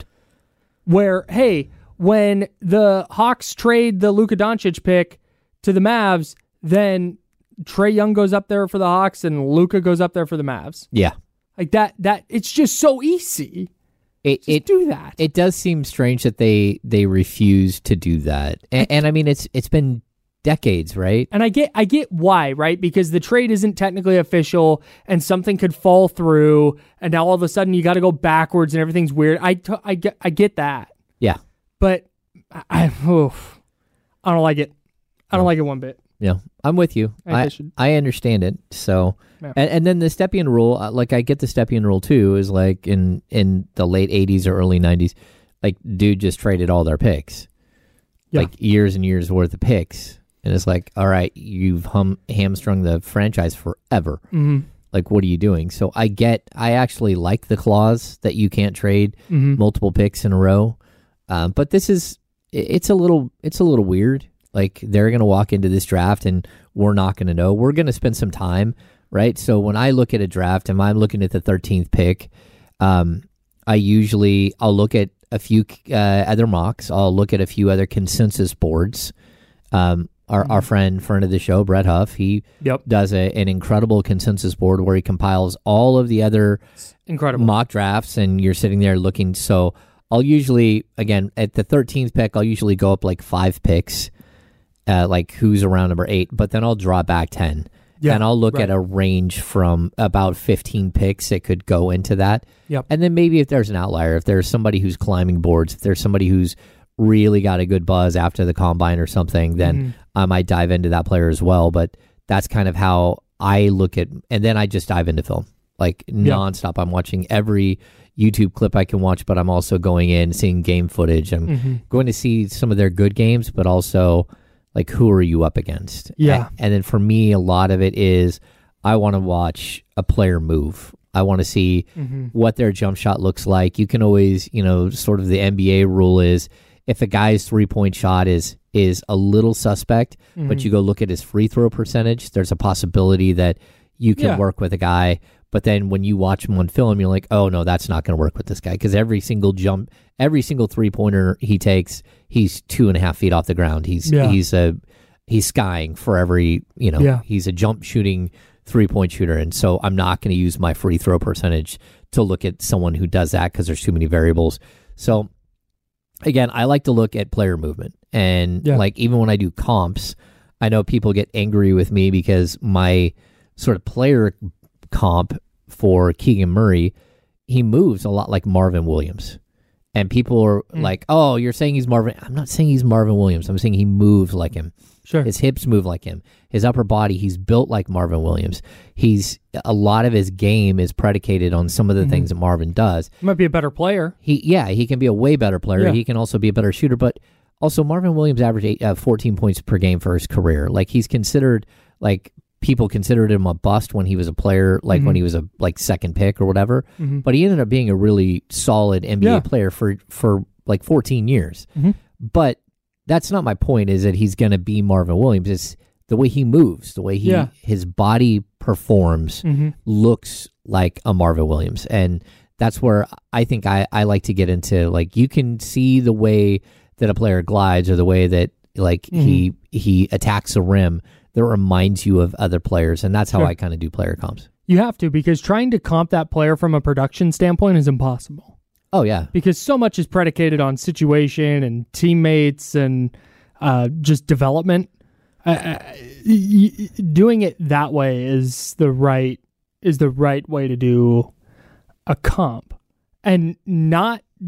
Where hey, when the Hawks trade the Luka Doncic pick to the Mavs, then Trae Young goes up there for the Hawks and Luka goes up there for the Mavs. yeah. Like that that it's just so easy. It, Just it do that. It does seem strange that they they refuse to do that, and, and I mean it's it's been decades, right? And I get I get why, right? Because the trade isn't technically official and something could fall through and now all of a sudden you got to go backwards and everything's weird. I, t- I, get, I get that. Yeah, But I, I, oof, I don't like it. I don't like it one bit. yeah, I'm with you. I think I they should- I understand it. So, Yeah. and, and then the Stepien rule, uh, like I get the Stepien rule too, is like in in the late eighties or early nineties, like dude just traded all their picks, Yeah. like years and years worth of picks. And it's like, all right, you've hum, hamstrung the franchise forever. Mm-hmm. Like, what are you doing? So I get, I actually like the clause that you can't trade Mhm. multiple picks in a row. Um, but this is, it- it's a little, it's a little weird. Like they're going to walk into this draft and we're not going to know. We're going to spend some time, right? So when I look at a draft and I'm looking at the thirteenth pick, um, I usually, I'll look at a few uh, other mocks. I'll look at a few other consensus boards. Um, Our our friend, friend of the show, Brett Huff, he Yep. does a, an incredible consensus board where he compiles all of the other Incredible. mock drafts, and you're sitting there looking. So I'll usually, again, at the thirteenth pick, I'll usually go up like five picks, uh, like who's around number eight, but then I'll draw back ten. Yeah, and I'll look right. at a range from about fifteen picks that could go into that. Yep. And then maybe if there's an outlier, if there's somebody who's climbing boards, if there's somebody who's really got a good buzz after the combine or something, then Mhm. I might dive into that player as well. But that's kind of how I look at, and then I just dive into film, like nonstop. I'm watching every YouTube clip I can watch, but I'm also going in, seeing game footage. I'm Mhm. going to see some of their good games, but also like, who are you up against? Yeah. And, and then for me, a lot of it is I want to watch a player move. I want to see Mhm. what their jump shot looks like. You can always, you know, sort of the N B A rule is if a guy's three-point shot is is a little suspect, but Mhm. you go look at his free throw percentage, there's a possibility that you can Yeah. work with a guy. But then when you watch him on film, you're like, oh, no, that's not going to work with this guy. Because every single jump, every single three-pointer he takes, he's two and a half feet off the ground. He's Yeah. he's a he's skying for every, you know, Yeah. he's a jump shooting three-point shooter. And so I'm not going to use my free throw percentage to look at someone who does that because there's too many variables. So again, I like to look at player movement. And Yeah. like even when I do comps, I know people get angry with me because my sort of player comp for Keegan Murray, he moves a lot like Marvin Williams. And people are Mm. like, oh, you're saying he's Marvin. I'm not saying he's Marvin Williams. I'm saying he moves like him. Sure. His hips move like him. His upper body, he's built like Marvin Williams. He's a lot of his game is predicated on some of the Mhm. things that Marvin does. He might be a better player. He, yeah, he can be a way better player. Yeah. He can also be a better shooter. But also, Marvin Williams averaged eight, uh, fourteen points per game for his career. Like he's considered, like people considered him a bust when he was a player, like when Mhm. he was a like second pick or whatever. Mhm. But he ended up being a really solid N B A Yeah. player for for like fourteen years. Mhm. But that's not my point. Is that he's going to be Marvin Williams? It's the way he moves, the way he Yeah. his body performs Mhm. looks like a Marvin Williams. And that's where I think I, I like to get into, like, you can see the way that a player glides or the way that like Mm-hmm. he he attacks the rim that reminds you of other players. And that's how Sure. I kind of do player comps. You have to, because trying to comp that player from a production standpoint is impossible. Oh, yeah. Because so much is predicated on situation and teammates and uh, just development. Uh, uh, y- y- doing it that way is the right is the right way to do a comp, and not do.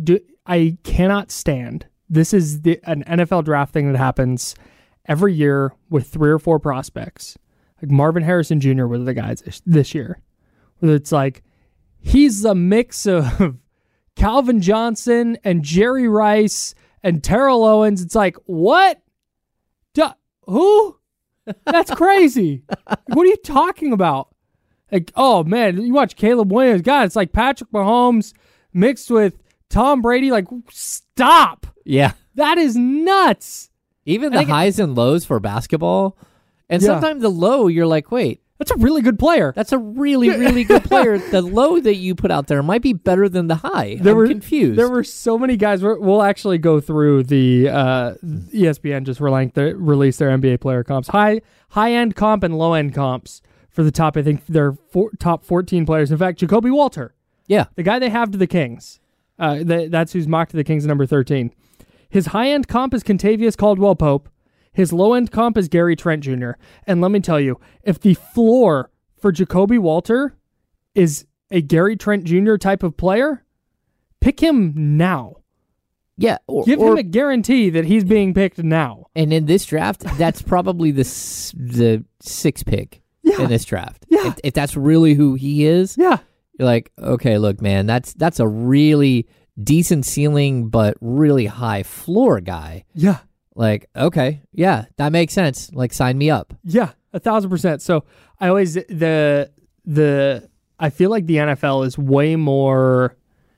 I cannot stand. This is the, an N F L draft thing that happens every year with three or four prospects. Like Marvin Harrison Junior were the guys this year. Where it's like, he's a mix of Calvin Johnson and Jerry Rice and Terrell Owens. It's like, what? Duh, who? That's crazy. What are you talking about? Like, oh man, you watch Caleb Williams. God, it's like Patrick Mahomes mixed with Tom Brady. Like, stop. Yeah. That is nuts. Even the highs and lows for basketball. And Yeah. sometimes the low, you're like, wait. That's a really good player. That's a really, really good player. The low that you put out there might be better than the high. There I'm were, confused. There were so many guys. We're, we'll actually go through the uh, E S P N just relinqued their, released their N B A player comps. High high end comp and low end comps for the top. I think their four, top fourteen players. In fact, Jacoby Walter. Yeah, the guy they have to the Kings. Uh, the, that's who's mocked to the Kings at number thirteen. His high end comp is Contavious Caldwell Pope. His low end comp is Gary Trent Junior And let me tell you, if the floor for Jacoby Walter is a Gary Trent Junior type of player, pick him now. Yeah. Or, Give or, him a guarantee that he's being picked now. And in this draft, that's probably the s- the sixth pick Yeah. in this draft. Yeah. If, if that's really who he is, Yeah. you're like, okay, look, man, that's that's a really decent ceiling, but really high floor guy. Yeah. Like, okay, yeah, that makes sense. Like, sign me up. Yeah, a thousand percent. So I always the the I feel like the N F L is way more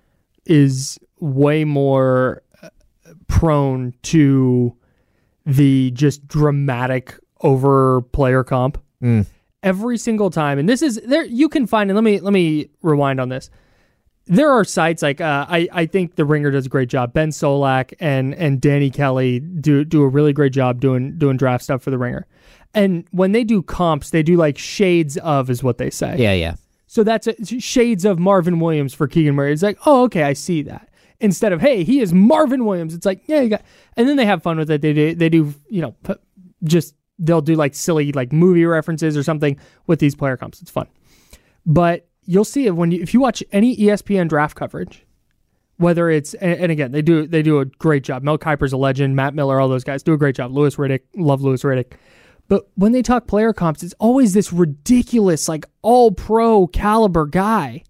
is way more prone to the just dramatic over player comp Mm. every single time. And this is there you can find and let me let me rewind on this. There are sites like uh, I I think The Ringer does a great job. Ben Solak and and Danny Kelly do do a really great job doing doing draft stuff for The Ringer. And when they do comps, they do like shades of is what they say. Yeah, yeah. So that's a, shades of Marvin Williams for Keegan Murray. It's like, oh, okay, I see that. Instead of, hey, he is Marvin Williams. It's like, yeah, you got. And then they have fun with it. They do, they do, you know, p- just they'll do like silly like movie references or something with these player comps. It's fun, but you'll see it when you if you watch any E S P N draft coverage, whether it's and, and again they do they do a great job. Mel Kiper's a legend. Matt Miller, all those guys do a great job. Lewis Riddick, love Lewis Riddick. But when they talk player comps, it's always this ridiculous, like all pro caliber guy.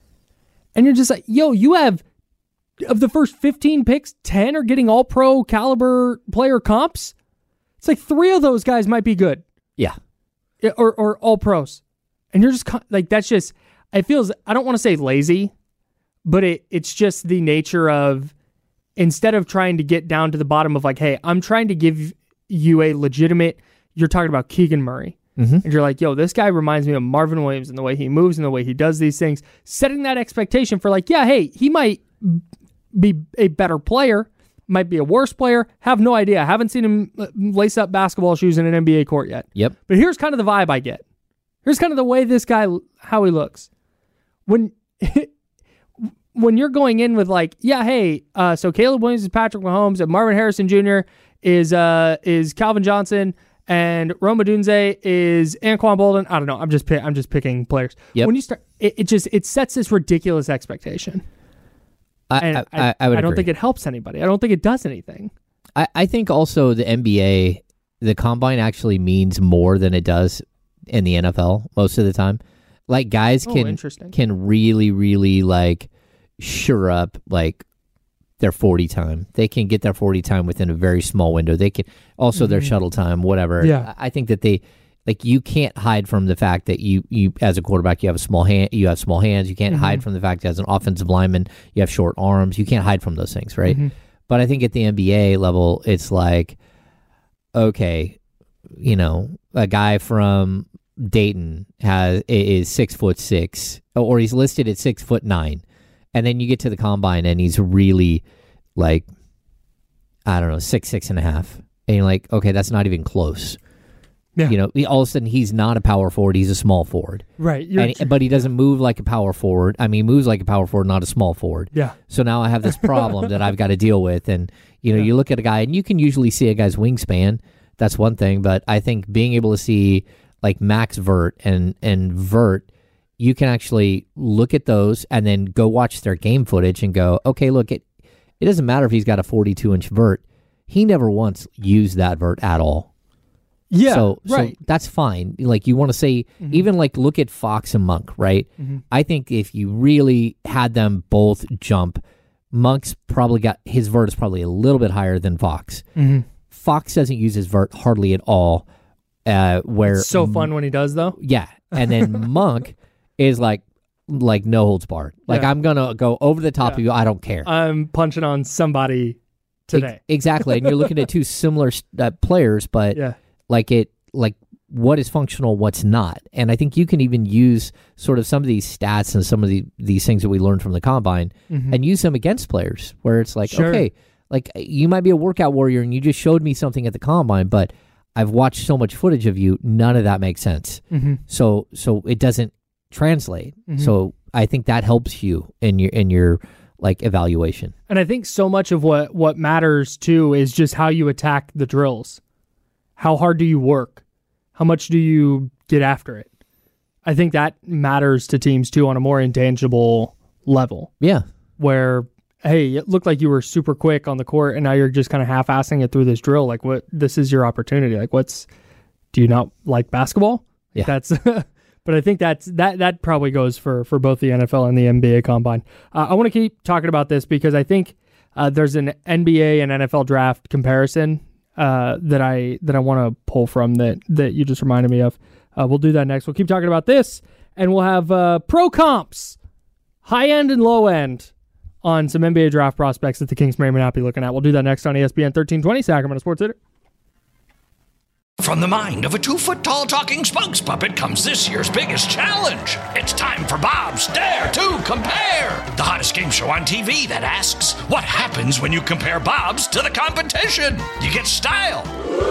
And you're just like, yo, you have, of the first fifteen picks, ten are getting all pro caliber player comps. It's like three of those guys might be good. Yeah. Or, or all pros. And you're just like, that's just, it feels, I don't want to say lazy, but it it's just the nature of, instead of trying to get down to the bottom of like, hey, I'm trying to give you a legitimate, you're talking about Keegan Murray. Mm-hmm. And you're like, yo, this guy reminds me of Marvin Williams in the way he moves and the way he does these things. Setting that expectation for like, yeah, hey, he might be a better player, might be a worse player, have no idea. I haven't seen him lace up basketball shoes in an N B A court yet. Yep. But here's kind of the vibe I get. Here's kind of the way this guy, how he looks. When when you're going in with like, yeah, hey, uh, so Caleb Williams is Patrick Mahomes and Marvin Harrison Junior is uh, is Calvin Johnson and Rome Odunze is Anquan Bolden. I don't know. I'm just pick, I'm just picking players. Yep. When you start, it, it just it sets this ridiculous expectation. I, And I, I, I would I don't agree. think it helps anybody. I don't think it does anything. I, I think also the N B A, the combine actually means more than it does in the N F L most of the time. Like guys Oh, can interesting. can really, really like sure up like their forty time. They can get their forty time within a very small window. They can also their Mhm. shuttle time, whatever. Yeah. I I think that they like you can't hide from the fact that you you as a quarterback you have a small hand you have small hands. You can't Mhm. hide from the fact that as an offensive lineman you have short arms. You can't hide from those things, right? Mhm. But I think at the N B A level it's like okay, you know, a guy from Dayton has is six foot six, or he's listed at six foot nine, and then you get to the combine and he's really like, I don't know, six six and a half, and you're like, okay, that's not even close. Yeah. You know, he, all of a sudden he's not a power forward; he's a small forward, Right. You're, and, but he doesn't move like a power forward. I mean, he moves like a power forward, not a small forward. yeah. So now I have this problem that I've got to deal with, and you know, Yeah. you look at a guy, and you can usually see a guy's wingspan. That's one thing, but I think being able to see like Max Vert and and Vert, you can actually look at those and then go watch their game footage and go, okay, look, at It doesn't matter if he's got a forty-two inch vert. He never once used that vert at all. Yeah, so, right. So that's fine. Like you want to say, mm-hmm. even like look at Fox and Monk, right? Mm-hmm. I think if you really had them both jump, Monk's probably got his vert is probably a little bit higher than Fox. Mm-hmm. Fox doesn't use his vert hardly at all. Uh, where it's so fun when he does, though. Yeah, and then Monk is like like no holds barred. Like yeah. I'm gonna go over the top yeah. of you. I don't care. I'm punching on somebody today. E- exactly, and you're looking at two similar uh, players, but. Yeah. Like it, like what is functional, what's not, and I think you can even use sort of some of these stats and some of the these things that we learned from the combine, mm-hmm. and use them against players. Where it's like, sure. okay, like you might be a workout warrior and you just showed me something at the combine, but I've watched so much footage of you, none of that makes sense. Mm-hmm. So, so it doesn't translate. Mm-hmm. So I think that helps you in your in your like evaluation. And I think so much of what what matters too is just how you attack the drills. How hard do you work? How much do you get after it? I think that matters to teams too on a more intangible level. Yeah. Where, hey, it looked like you were super quick on the court and now you're just kind of half-assing it through this drill. Like, what? This is your opportunity. Like, what's, do you not like basketball? Yeah. That's, but I think that's, that, that probably goes for, for both the N F L and the N B A combine. Uh, I want to keep talking about this because I think uh, there's an N B A and N F L draft comparison Uh, that I that I want to pull from that that you just reminded me of. Uh, we'll do that next. We'll keep talking about this, and we'll have uh, pro comps, high end and low end, on some N B A draft prospects that the Kings may or may not be looking at. We'll do that next on E S P N thirteen twenty Sacramento Sports Center. From the mind of a two-foot-tall talking spokes puppet comes this year's biggest challenge. It's time for Bob's Dare to Compare, the hottest game show on T V that asks, what happens when you compare Bob's to the competition? You get style.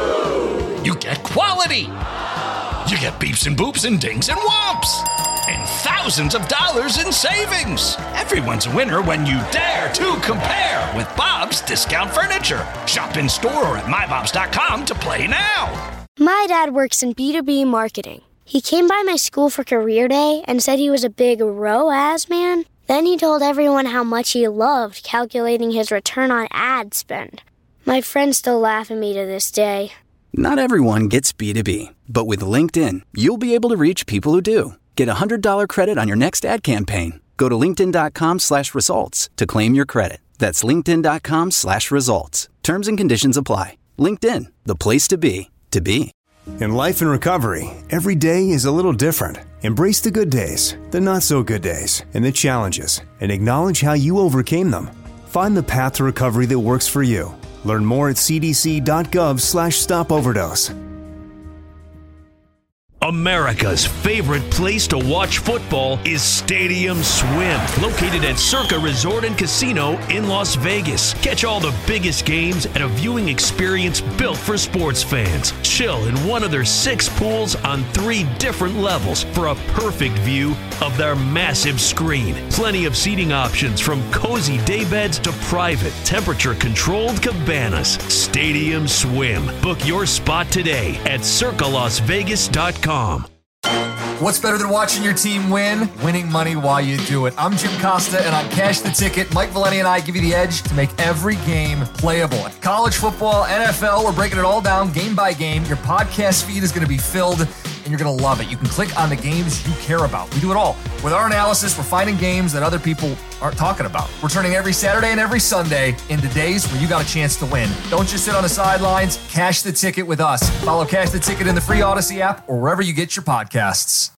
You get quality. You get beeps and boops and dings and whomps. And thousands of dollars in savings. Everyone's a winner when you dare to compare with Bob's Discount Furniture. Shop in store or at my bobs dot com to play now. My dad works in B two B marketing. He came by my school for career day and said he was a big R O A S man. Then he told everyone how much he loved calculating his return on ad spend. My friends still laugh at me to this day. Not everyone gets B two B, but with LinkedIn, you'll be able to reach people who do. Get a one hundred dollars credit on your next ad campaign. Go to linkedin.com slash results to claim your credit. That's linkedin.com slash results. Terms and conditions apply. LinkedIn, the place to be, to be. In life and recovery, every day is a little different. Embrace the good days, the not so good days, and the challenges, and acknowledge how you overcame them. Find the path to recovery that works for you. Learn more at cdc.gov slash stop overdose. America's favorite place to watch football is Stadium Swim, located at Circa Resort and Casino in Las Vegas. Catch all the biggest games at a viewing experience built for sports fans. Chill in one of their six pools on three different levels for a perfect view of their massive screen. Plenty of seating options from cozy daybeds to private, temperature-controlled cabanas. Stadium Swim. Book your spot today at circa las vegas dot com. What's better than watching your team win? Winning money while you do it. I'm Jim Costa, and on Cash the Ticket, Mike Valenti and I give you the edge to make every game playable. College football, N F L, we're breaking it all down game by game. Your podcast feed is going to be filled, and you're going to love it. You can click on the games you care about. We do it all. With our analysis, we're finding games that other people aren't talking about. We're turning every Saturday and every Sunday into days where you got a chance to win. Don't just sit on the sidelines. Cash the Ticket with us. Follow Cash the Ticket in the free Odyssey app or wherever you get your podcasts.